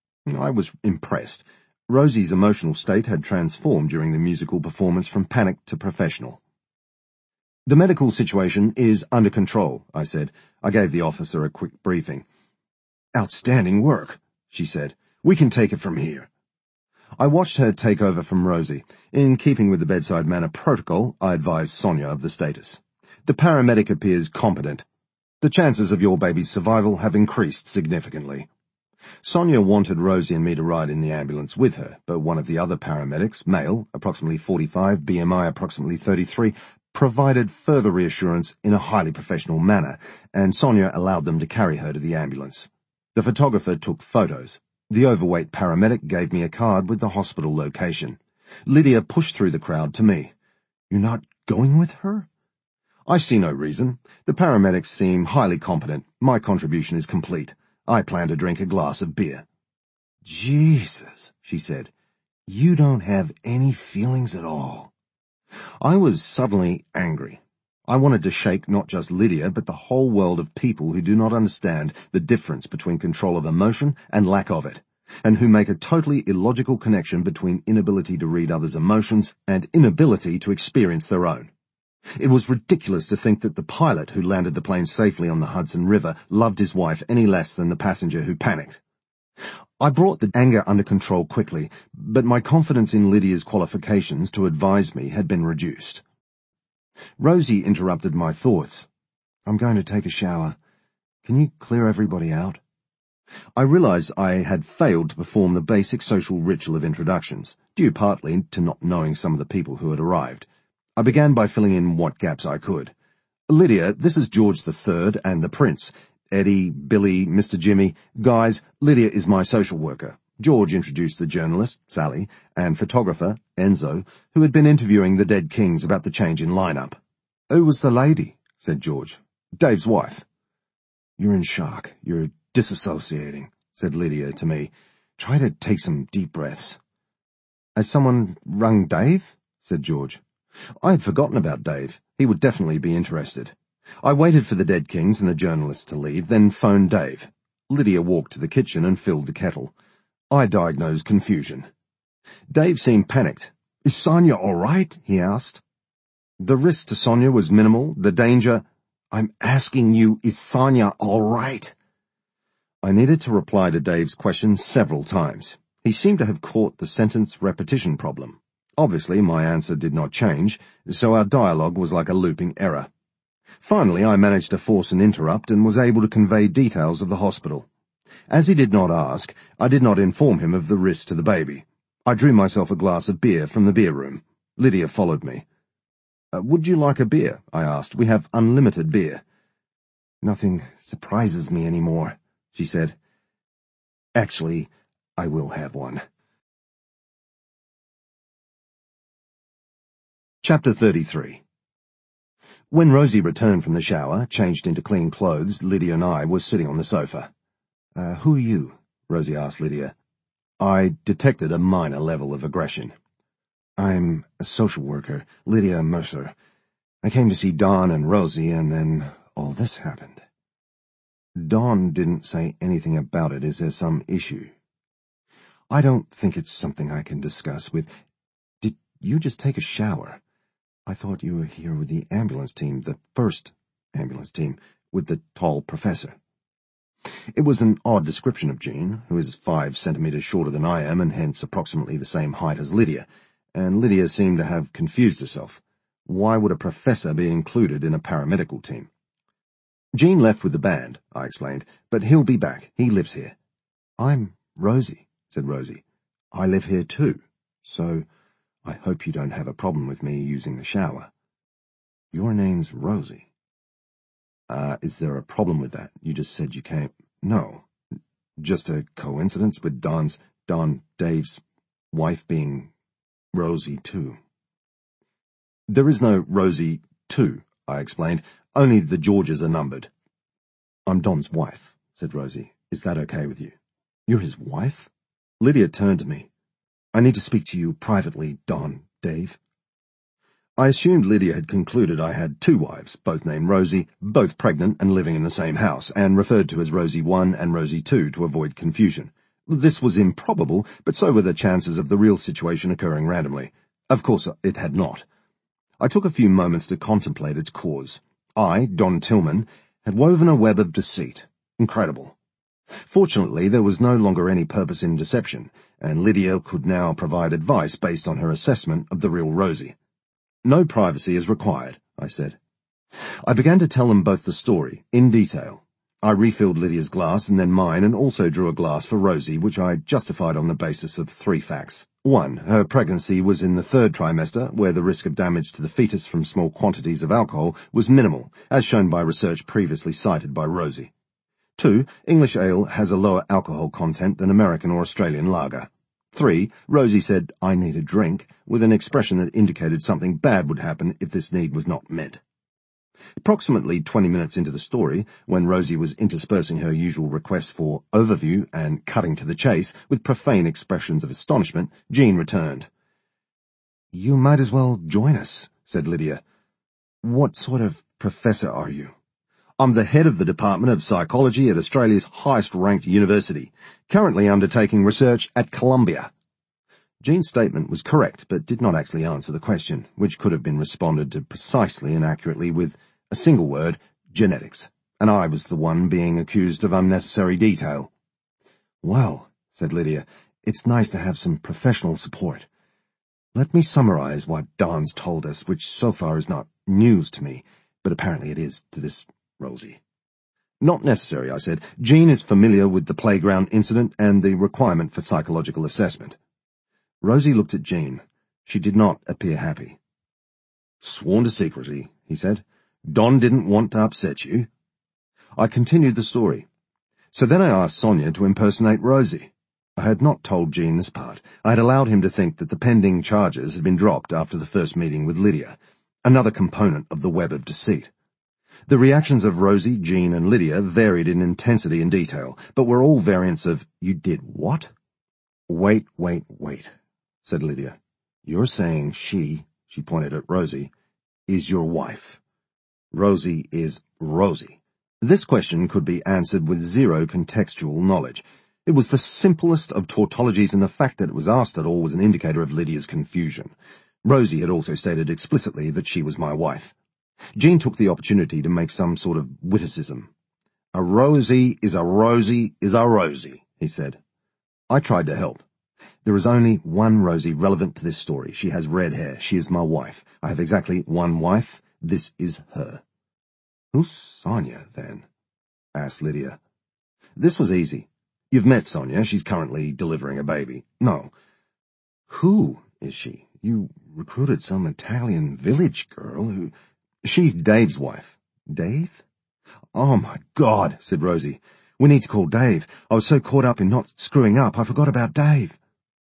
Speaker 1: I was impressed. Rosie's emotional state had transformed during the musical performance from panic to professional. "The medical situation is under control," I said. I gave the officer a quick briefing. "Outstanding work," she said. "We can take it from here." I watched her take over from Rosie. In keeping with the bedside manner protocol, I advised Sonia of the status. "The paramedic appears competent. The chances of your baby's survival have increased significantly." Sonia wanted Rosie and me to ride in the ambulance with her, but one of the other paramedics, male, approximately 45, BMI approximately 33, provided further reassurance in a highly professional manner, and Sonia allowed them to carry her to the ambulance. The photographer took photos. The overweight paramedic gave me a card with the hospital location. Lydia pushed through the crowd to me. "You're not going with her?" "I see no reason. The paramedics seem highly competent. My contribution is complete. I plan to drink a glass of beer." "Jesus," she said. "You don't have any feelings at all." I was suddenly angry. I wanted to shake not just Lydia, but the whole world of people who do not understand the difference between control of emotion and lack of it, and who make a totally illogical connection between inability to read others' emotions and inability to experience their own. It was ridiculous to think that the pilot who landed the plane safely on the Hudson River loved his wife any less than the passenger who panicked. I brought the anger under control quickly, but my confidence in Lydia's qualifications to advise me had been reduced. Rosie interrupted my thoughts. "I'm going to take a shower. Can you clear everybody out?" I realized I had failed to perform the basic social ritual of introductions, due partly to not knowing some of the people who had arrived. I began by filling in what gaps I could. "Lydia, this is George III and the Prince. Eddie, Billy, Mr. Jimmy. Guys, Lydia is my social worker." George introduced the journalist, Sally, and photographer, Enzo, who had been interviewing the dead kings about the change in lineup. "Who was the lady?" said George. "Dave's wife." "You're in shock. You're disassociating," said Lydia to me. "Try to take some deep breaths." "Has someone rung Dave?" said George. I had forgotten about Dave. He would definitely be interested. I waited for the dead kings and the journalists to leave, then phoned Dave. Lydia walked to the kitchen and filled the kettle. I diagnosed confusion. Dave seemed panicked. "Is Sonia all right?" he asked. The risk to Sonia was minimal, the danger— "I'm asking you, is Sonia all right?" I needed to reply to Dave's question several times. He seemed to have caught the sentence repetition problem. Obviously, my answer did not change, so our dialogue was like a looping error. Finally, I managed to force an interrupt and was able to convey details of the hospital. As he did not ask, I did not inform him of the risk to the baby. I drew myself a glass of beer from the beer room. Lydia followed me. "Would you like a beer?" I asked. "We have unlimited beer." "Nothing surprises me anymore," she said. "Actually, I will have one." Chapter 33. When Rosie returned from the shower, changed into clean clothes, Lydia and I were sitting on the sofa. Who are you?" Rosie asked Lydia. I detected a minor level of aggression. I'm a social worker, Lydia Mercer. I came to see Dawn and Rosie, and then all this happened. Dawn didn't say anything about it. Is there some issue? I don't think it's something I can discuss with... Did you just take a shower? I thought you were here with the ambulance team, the first ambulance team, with the tall professor. It was an odd description of Jean, who is 5 centimeters shorter than I am and hence approximately the same height as Lydia, and Lydia seemed to have confused herself. Why would a professor be included in a paramedical team? Jean left with the band, I explained, but he'll be back. He lives here. I'm Rosie, said Rosie. I live here too, so I hope you don't have a problem with me using the shower. Your name's Rosie. Is there a problem with that? You just said you came... No. Just a coincidence with Dave's wife being Rosie too. There is no Rosie too, I explained. Only the Georges are numbered. I'm Don's wife, said Rosie. Is that okay with you? You're his wife? Lydia turned to me. I need to speak to you privately, Dave. I assumed Lydia had concluded I had 2 wives, both named Rosie, both pregnant and living in the same house, and referred to as Rosie 1 and Rosie 2 to avoid confusion. This was improbable, but so were the chances of the real situation occurring randomly. Of course, it had not. I took a few moments to contemplate its cause. I, Don Tillman, had woven a web of deceit. Incredible. Fortunately, there was no longer any purpose in deception, and Lydia could now provide advice based on her assessment of the real Rosie. No privacy is required, I said. I began to tell them both the story, in detail. I refilled Lydia's glass and then mine, and also drew a glass for Rosie, which I justified on the basis of 3 facts. 1. Her pregnancy was in the 3rd trimester, where the risk of damage to the fetus from small quantities of alcohol was minimal, as shown by research previously cited by Rosie. 2. English ale has a lower alcohol content than American or Australian lager. 3. Rosie said, I need a drink, with an expression that indicated something bad would happen if this need was not met. Approximately 20 minutes into the story, when Rosie was interspersing her usual requests for overview and cutting to the chase with profane expressions of astonishment, Jean returned. You might as well join us, said Lydia. What sort of professor are you? I'm the head of the Department of Psychology at Australia's highest-ranked university, currently undertaking research at Columbia. Jean's statement was correct, but did not actually answer the question, which could have been responded to precisely and accurately with a single word, genetics, and I was the one being accused of unnecessary detail. Well, said Lydia, it's nice to have some professional support. Let me summarize what Don's told us, which so far is not news to me, but apparently it is to this Rosie. Not necessary, I said. Jean is familiar with the playground incident and the requirement for psychological assessment. Rosie looked at Jean. She did not appear happy. Sworn to secrecy, he said. Don didn't want to upset you. I continued the story. So then I asked Sonia to impersonate Rosie. I had not told Jean this part. I had allowed him to think that the pending charges had been dropped after the first meeting with Lydia, another component of the web of deceit. The reactions of Rosie, Jean, and Lydia varied in intensity and detail, but were all variants of, you did what? Wait, said Lydia. You're saying she pointed at Rosie, is your wife. Rosie is Rosie. This question could be answered with 0 contextual knowledge. It was the simplest of tautologies, and the fact that it was asked at all was an indicator of Lydia's confusion. Rosie had also stated explicitly that she was my wife. Jean took the opportunity to make some sort of witticism. A Rosie is a Rosie is a Rosie, he said. I tried to help. There is only one Rosie relevant to this story. She has red hair. She is my wife. I have exactly one wife. This is her. Who's Sonia, then? Asked Lydia. This was easy. You've met Sonia. She's currently delivering a baby. No. Who is she? You recruited some Italian village girl who... She's Dave's wife. Dave? Oh, my God, said Rosie. We need to call Dave. I was so caught up in not screwing up, I forgot about Dave.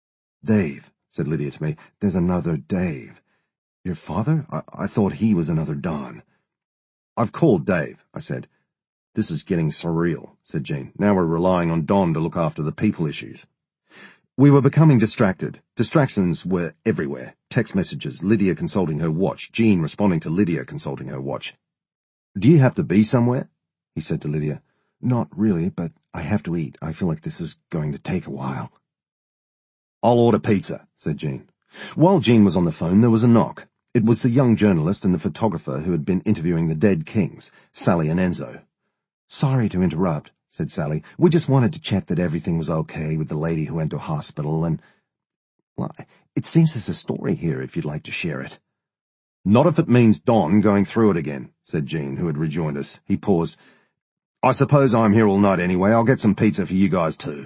Speaker 1: Dave, said Lydia to me. There's another Dave. Your father? I thought he was another Don. I've called Dave, I said. This is getting surreal, said Jean. Now we're relying on Don to look after the people issues. We were becoming distracted. Distractions were everywhere. Text messages, Lydia consulting her watch, Jean responding to Lydia consulting her watch. "Do you have to be somewhere?" he said to Lydia. "Not really, but I have to eat. I feel like this is going to take a while." "I'll order pizza," said Jean. While Jean was on the phone, there was a knock. It was the young journalist and the photographer who had been interviewing the dead kings, Sally and Enzo. "Sorry to interrupt," said Sally. "We just wanted to check that everything was okay with the lady who went to hospital and... well, it seems there's a story here if you'd like to share it." "Not if it means Don going through it again," said Jean, who had rejoined us. He paused. "I suppose I'm here all night anyway. I'll get some pizza for you guys too."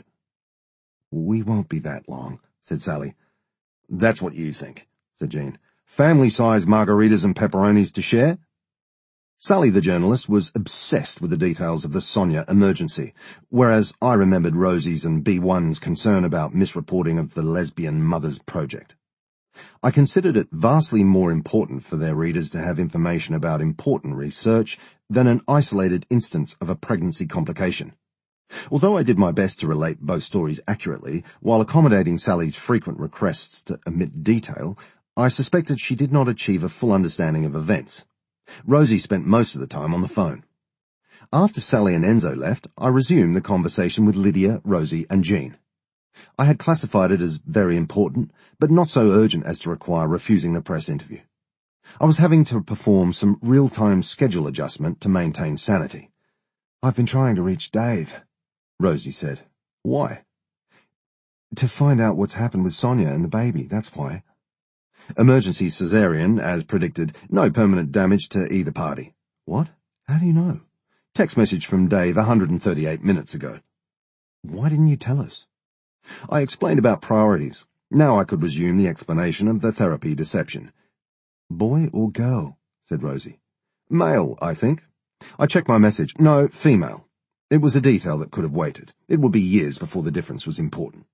Speaker 1: "We won't be that long," said Sally. "That's what you think," said Jean. "Family-sized margaritas and pepperonis to share?" Sally, the journalist, was obsessed with the details of the Sonia emergency, whereas I remembered Rosie's and B1's concern about misreporting of the Lesbian Mothers Project. I considered it vastly more important for their readers to have information about important research than an isolated instance of a pregnancy complication. Although I did my best to relate both stories accurately, while accommodating Sally's frequent requests to omit detail, I suspected she did not achieve a full understanding of events. Rosie spent most of the time on the phone. After Sally and Enzo left, I resumed the conversation with Lydia, Rosie, and Jean. I had classified it as very important, but not so urgent as to require refusing the press interview. I was having to perform some real-time schedule adjustment to maintain sanity. "I've been trying to reach Dave," Rosie said. "Why?" "To find out what's happened with Sonia and the baby, that's why." "Emergency cesarean, as predicted. No permanent damage to either party." "What? How do you know?" "Text message from Dave 138 minutes ago." "Why didn't you tell us?" I explained about priorities. Now I could resume the explanation of the therapy deception. "Boy or girl?" said Rosie. "Male, I think. I checked my message. No, female. It was a detail that could have waited. It would be years before the difference was important."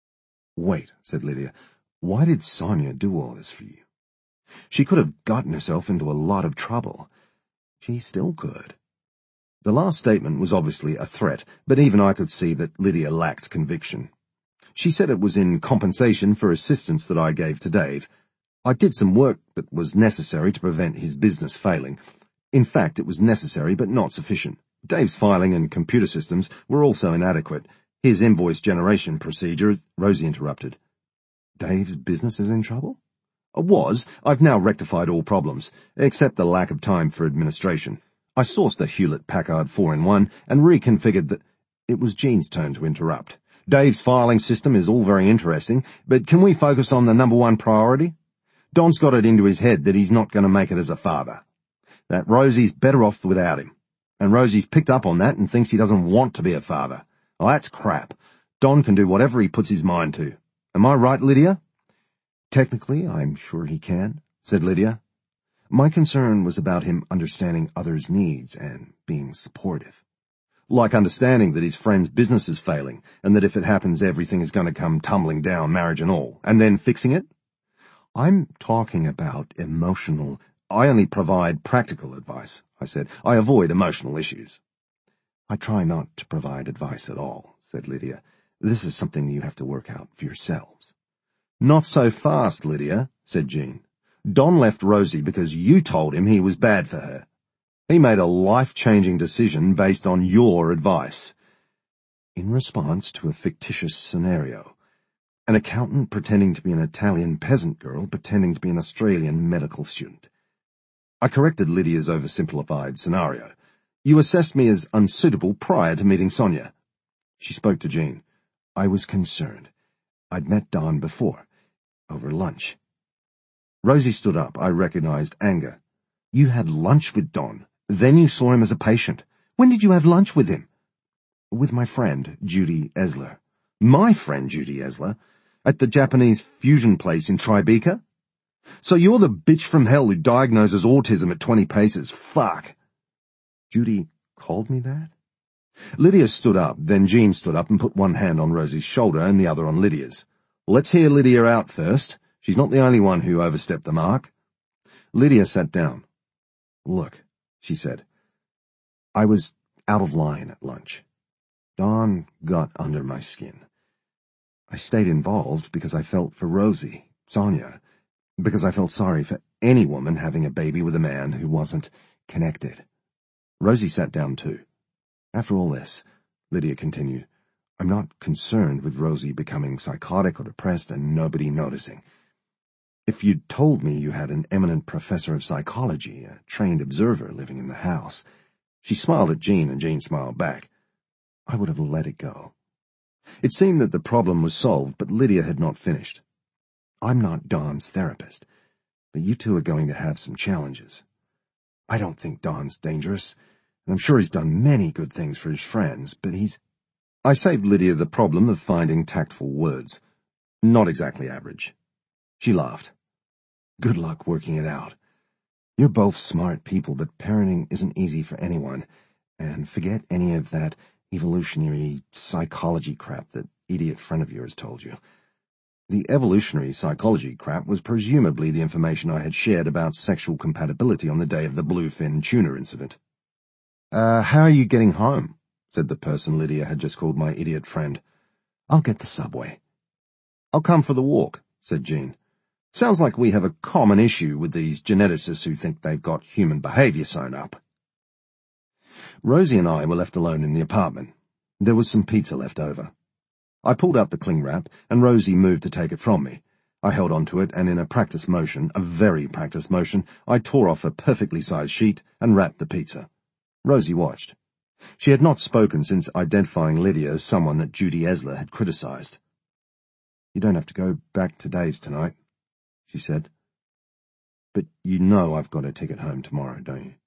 Speaker 1: "Wait," said Lydia. "Why did Sonia do all this for you? She could have gotten herself into a lot of trouble. She still could." The last statement was obviously a threat, but even I could see that Lydia lacked conviction. She said it was in compensation for assistance that I gave to Dave. I did some work that was necessary to prevent his business failing. In fact, it was necessary but not sufficient. Dave's filing and computer systems were also inadequate. His invoice generation procedure... Rosie interrupted. "Dave's business is in trouble?" "Was. I've now rectified all problems, except the lack of time for administration. I sourced a Hewlett-Packard 4-in-1 and reconfigured the..." It was Jean's turn to interrupt. "Dave's filing system is all very interesting, but can we focus on the number one priority? Don's got it into his head that he's not going to make it as a father. That Rosie's better off without him. And Rosie's picked up on that and thinks he doesn't want to be a father. Oh, that's crap. Don can do whatever he puts his mind to. Am I right, Lydia?" "Technically, I'm sure he can," said Lydia. "My concern was about him understanding others' needs and being supportive." "Like understanding that his friend's business is failing, and that if it happens everything is going to come tumbling down, marriage and all, and then fixing it?" "I'm talking about emotional..." "I only provide practical advice," I said. "I avoid emotional issues." "I try not to provide advice at all," said Lydia. "This is something you have to work out for yourselves." "Not so fast, Lydia," said Jean. "Don left Rosie because you told him he was bad for her. He made a life-changing decision based on your advice." "In response to a fictitious scenario. An accountant pretending to be an Italian peasant girl pretending to be an Australian medical student." I corrected Lydia's oversimplified scenario. "You assessed me as unsuitable prior to meeting Sonia." She spoke to Jean. "I was concerned. I'd met Don before, over lunch." Rosie stood up. I recognized anger. "You had lunch with Don. Then you saw him as a patient. When did you have lunch with him?" "With my friend, Judy Esler." "My friend, Judy Esler? At the Japanese fusion place in Tribeca? So you're the bitch from hell who diagnoses autism at 20 paces. Fuck." "Judy called me that?" Lydia stood up, then Jean stood up and put one hand on Rosie's shoulder and the other on Lydia's. "Let's hear Lydia out first. She's not the only one who overstepped the mark." Lydia sat down. "Look," she said, "I was out of line at lunch. Don got under my skin. I stayed involved because I felt for Rosie, Sonia, because I felt sorry for any woman having a baby with a man who wasn't connected. Rosie sat down too. After all this, Lydia continued, I'm not concerned with Rosie becoming psychotic or depressed and nobody noticing. If you'd told me you had an eminent professor of psychology, a trained observer living in the house, she smiled at Jean and Jean smiled back, I would have let it go. It seemed that the problem was solved, but Lydia had not finished. I'm not Don's therapist, but you two are going to have some challenges. I don't think Don's dangerous, and I'm sure he's done many good things for his friends, but I saved Lydia the problem of finding tactful words. Not exactly average. She laughed. Good luck working it out. You're both smart people, but parenting isn't easy for anyone, and forget any of that evolutionary psychology crap that idiot friend of yours told you. The evolutionary psychology crap was presumably the information I had shared about sexual compatibility on the day of the bluefin tuna incident. How are you getting home? Said the person Lydia had just called my idiot friend. I'll get the subway. I'll come for the walk, said Jean. Sounds like we have a common issue with these geneticists who think they've got human behavior sewn up. Rosie and I were left alone in the apartment. There was some pizza left over. I pulled out the cling wrap, and Rosie moved to take it from me. I held onto it, and in a practiced motion, a very practiced motion, I tore off a perfectly sized sheet and wrapped the pizza. Rosie watched. She had not spoken since identifying Lydia as someone that Judy Esler had criticized. You don't have to go back to Dave's tonight, she said. But you know I've got a ticket home tomorrow, don't you?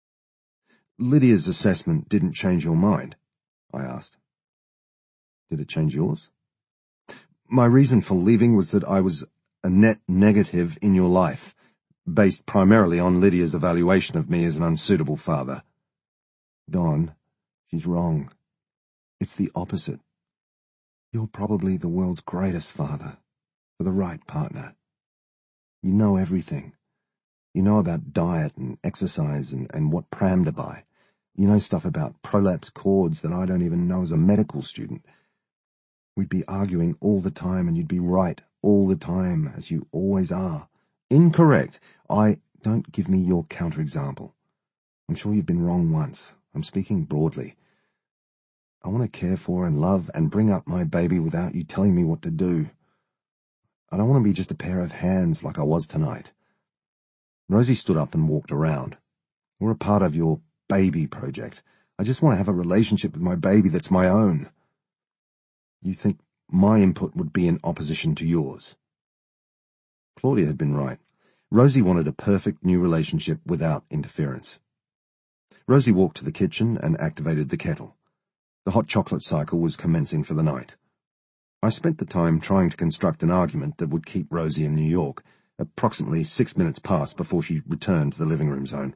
Speaker 1: Lydia's assessment didn't change your mind, I asked. Did it change yours? My reason for leaving was that I was a net negative in your life, based primarily on Lydia's evaluation of me as an unsuitable father. Don, she's wrong. It's the opposite. You're probably the world's greatest father, for the right partner. You know everything. You know about diet and exercise and what pram to buy. You know stuff about prolapse chords that I don't even know as a medical student. We'd be arguing all the time and you'd be right all the time, as you always are. Incorrect. Don't give me your counterexample. I'm sure you've been wrong once. I'm speaking broadly. I want to care for and love and bring up my baby without you telling me what to do. I don't want to be just a pair of hands like I was tonight. Rosie stood up and walked around. We're a part of your baby project. I just want to have a relationship with my baby that's my own. You think my input would be in opposition to yours? Claudia had been right. Rosie wanted a perfect new relationship without interference. Rosie walked to the kitchen and activated the kettle. The hot chocolate cycle was commencing for the night. I spent the time trying to construct an argument that would keep Rosie in New York. Approximately 6 minutes passed before she returned to the living room zone.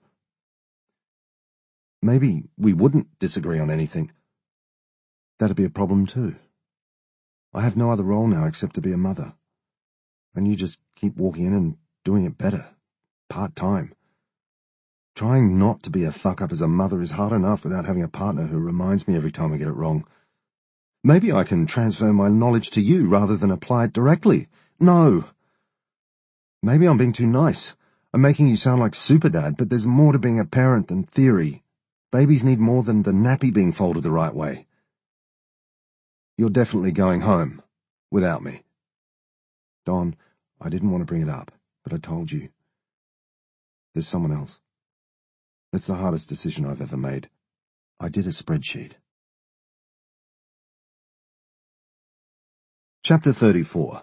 Speaker 1: Maybe we wouldn't disagree on anything. That'd be a problem too. I have no other role now except to be a mother. And you just keep walking in and doing it better. Part-time. Trying not to be a fuck-up as a mother is hard enough without having a partner who reminds me every time I get it wrong. Maybe I can transfer my knowledge to you rather than apply it directly. No. Maybe I'm being too nice. I'm making you sound like Superdad, but there's more to being a parent than theory. Babies need more than the nappy being folded the right way. You're definitely going home, without me. Don, I didn't want to bring it up, but I told you. There's someone else. It's the hardest decision I've ever made. I did a spreadsheet. Chapter 34.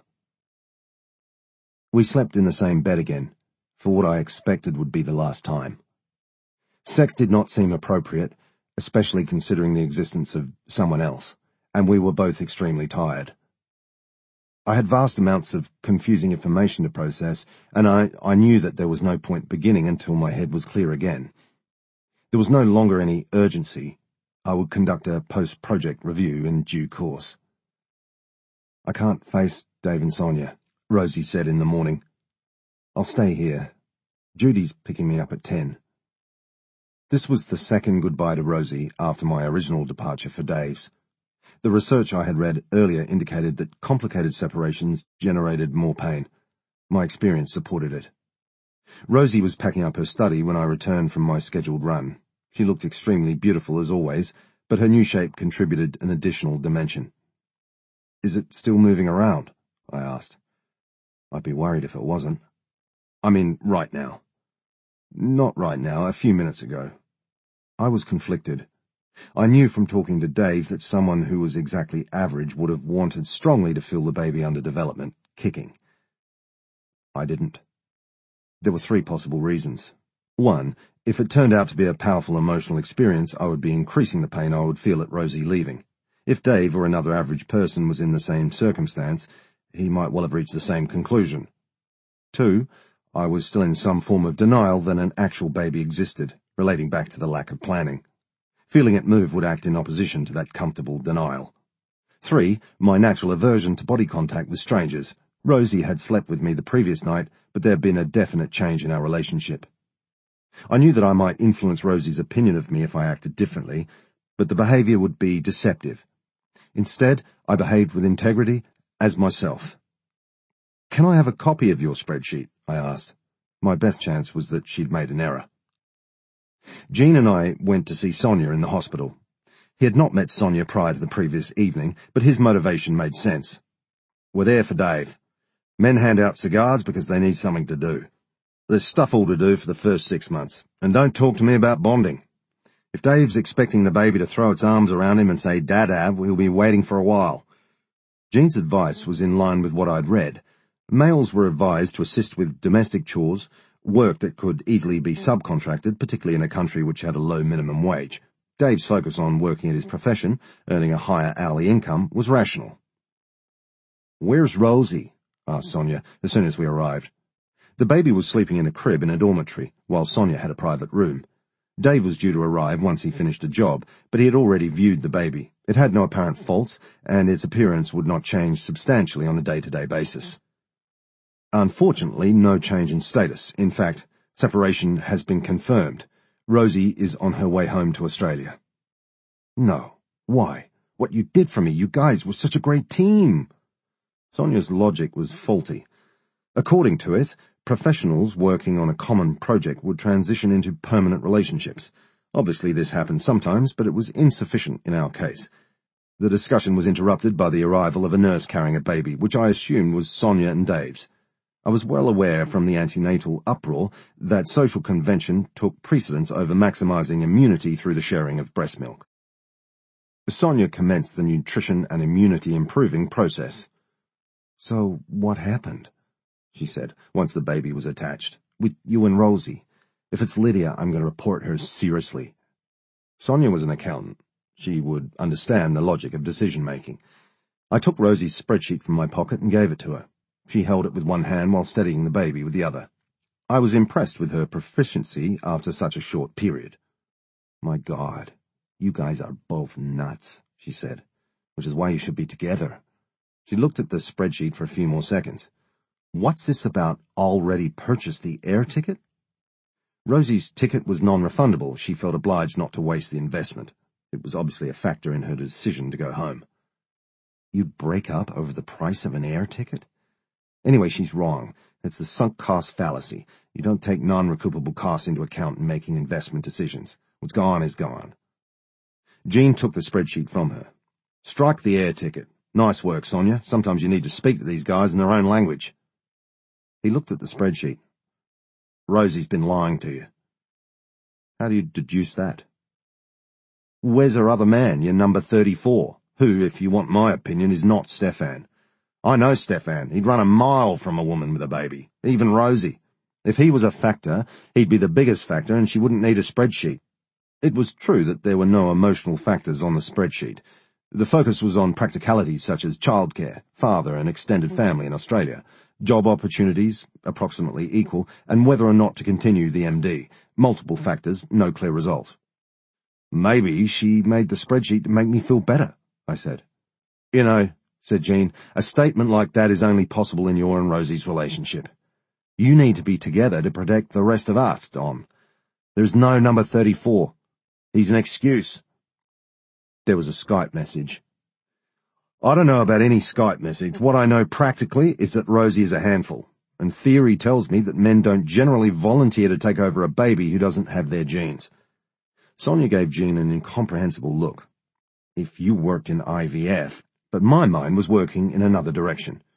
Speaker 1: We slept in the same bed again, for what I expected would be the last time. Sex did not seem appropriate, especially considering the existence of someone else, and we were both extremely tired. I had vast amounts of confusing information to process, and I knew that there was no point beginning until my head was clear again. There was no longer any urgency. I would conduct a post-project review in due course. I can't face Dave and Sonia, Rosie said in the morning. I'll stay here. Judy's picking me up at 10. This was the second goodbye to Rosie after my original departure for Dave's. The research I had read earlier indicated that complicated separations generated more pain. My experience supported it. Rosie was packing up her study when I returned from my scheduled run. She looked extremely beautiful as always, but her new shape contributed an additional dimension. "Is it still moving around?" I asked. "I'd be worried if it wasn't." "I mean, right now." "Not right now, a few minutes ago." I was conflicted. I knew from talking to Dave that someone who was exactly average would have wanted strongly to feel the baby under development, kicking. I didn't. There were 3 possible reasons. 1, if it turned out to be a powerful emotional experience, I would be increasing the pain I would feel at Rosie leaving. If Dave or another average person was in the same circumstance, he might well have reached the same conclusion. 2, I was still in some form of denial that an actual baby existed, relating back to the lack of planning. Feeling it move would act in opposition to that comfortable denial. 3, my natural aversion to body contact with strangers. Rosie had slept with me the previous night, but there had been a definite change in our relationship. I knew that I might influence Rosie's opinion of me if I acted differently, but the behavior would be deceptive. Instead, I behaved with integrity, as myself. "Can I have a copy of your spreadsheet?" I asked. My best chance was that she'd made an error. Jean and I went to see Sonia in the hospital. He had not met Sonia prior to the previous evening, but his motivation made sense. "We're there for Dave. Men hand out cigars because they need something to do. There's stuff all to do for the first 6 months, and don't talk to me about bonding. If Dave's expecting the baby to throw its arms around him and say Dad, we'll be waiting for a while." Jean's advice was in line with what I'd read. Males were advised to assist with domestic chores, work that could easily be subcontracted, particularly in a country which had a low minimum wage. Dave's focus on working at his profession, earning a higher hourly income, was rational. "Where's Rosie?" asked Sonia as soon as we arrived. The baby was sleeping in a crib in a dormitory, while Sonia had a private room. Dave was due to arrive once he finished a job, but he had already viewed the baby. It had no apparent faults, and its appearance would not change substantially on a day-to-day basis. Unfortunately, no change in status. In fact, separation has been confirmed. Rosie is on her way home to Australia. "No. Why? What you did for me, you guys were such a great team." Sonia's logic was faulty. According to it, professionals working on a common project would transition into permanent relationships. Obviously this happened sometimes, but it was insufficient in our case. The discussion was interrupted by the arrival of a nurse carrying a baby, which I assumed was Sonia and Dave's. I was well aware from the antenatal uproar that social convention took precedence over maximizing immunity through the sharing of breast milk. Sonia commenced the nutrition and immunity improving process. "So what happened?" she said, once the baby was attached. "With you and Rosie. If it's Lydia, I'm going to report her seriously." Sonia was an accountant. She would understand the logic of decision-making. I took Rosie's spreadsheet from my pocket and gave it to her. She held it with one hand while steadying the baby with the other. I was impressed with her proficiency after such a short period. "My God, you guys are both nuts," she said, "which is why you should be together." She looked at the spreadsheet for a few more seconds. "What's this about already purchased the air ticket?" Rosie's ticket was non-refundable. She felt obliged not to waste the investment. It was obviously a factor in her decision to go home. "You'd break up over the price of an air ticket?" "Anyway, she's wrong. It's the sunk cost fallacy. You don't take non-recoupable costs into account in making investment decisions. What's gone is gone." Jean took the spreadsheet from her. "Strike the air ticket. Nice work, Sonia. Sometimes you need to speak to these guys in their own language." He looked at the spreadsheet. "Rosie's been lying to you." "How do you deduce that?" "Where's her other man, your number 34, who, if you want my opinion, is not Stefan? I know Stefan. He'd run a mile from a woman with a baby, even Rosie. If he was a factor, he'd be the biggest factor and she wouldn't need a spreadsheet." It was true that there were no emotional factors on the spreadsheet. The focus was on practicalities such as childcare, father and extended family in Australia, job opportunities, approximately equal, and whether or not to continue the MD. Multiple factors, no clear result. "Maybe she made the spreadsheet to make me feel better," I said. "You know," said Jean, "a statement like that is only possible in your and Rosie's relationship. You need to be together to protect the rest of us, Don. There's no number 34. He's an excuse." There was a Skype message. I don't know about any Skype message. What I know practically is that Rosie is a handful, and theory tells me that men don't generally volunteer to take over a baby who doesn't have their genes. Sonia gave Jean an incomprehensible look. If you worked in IVF, but my mind was working in another direction.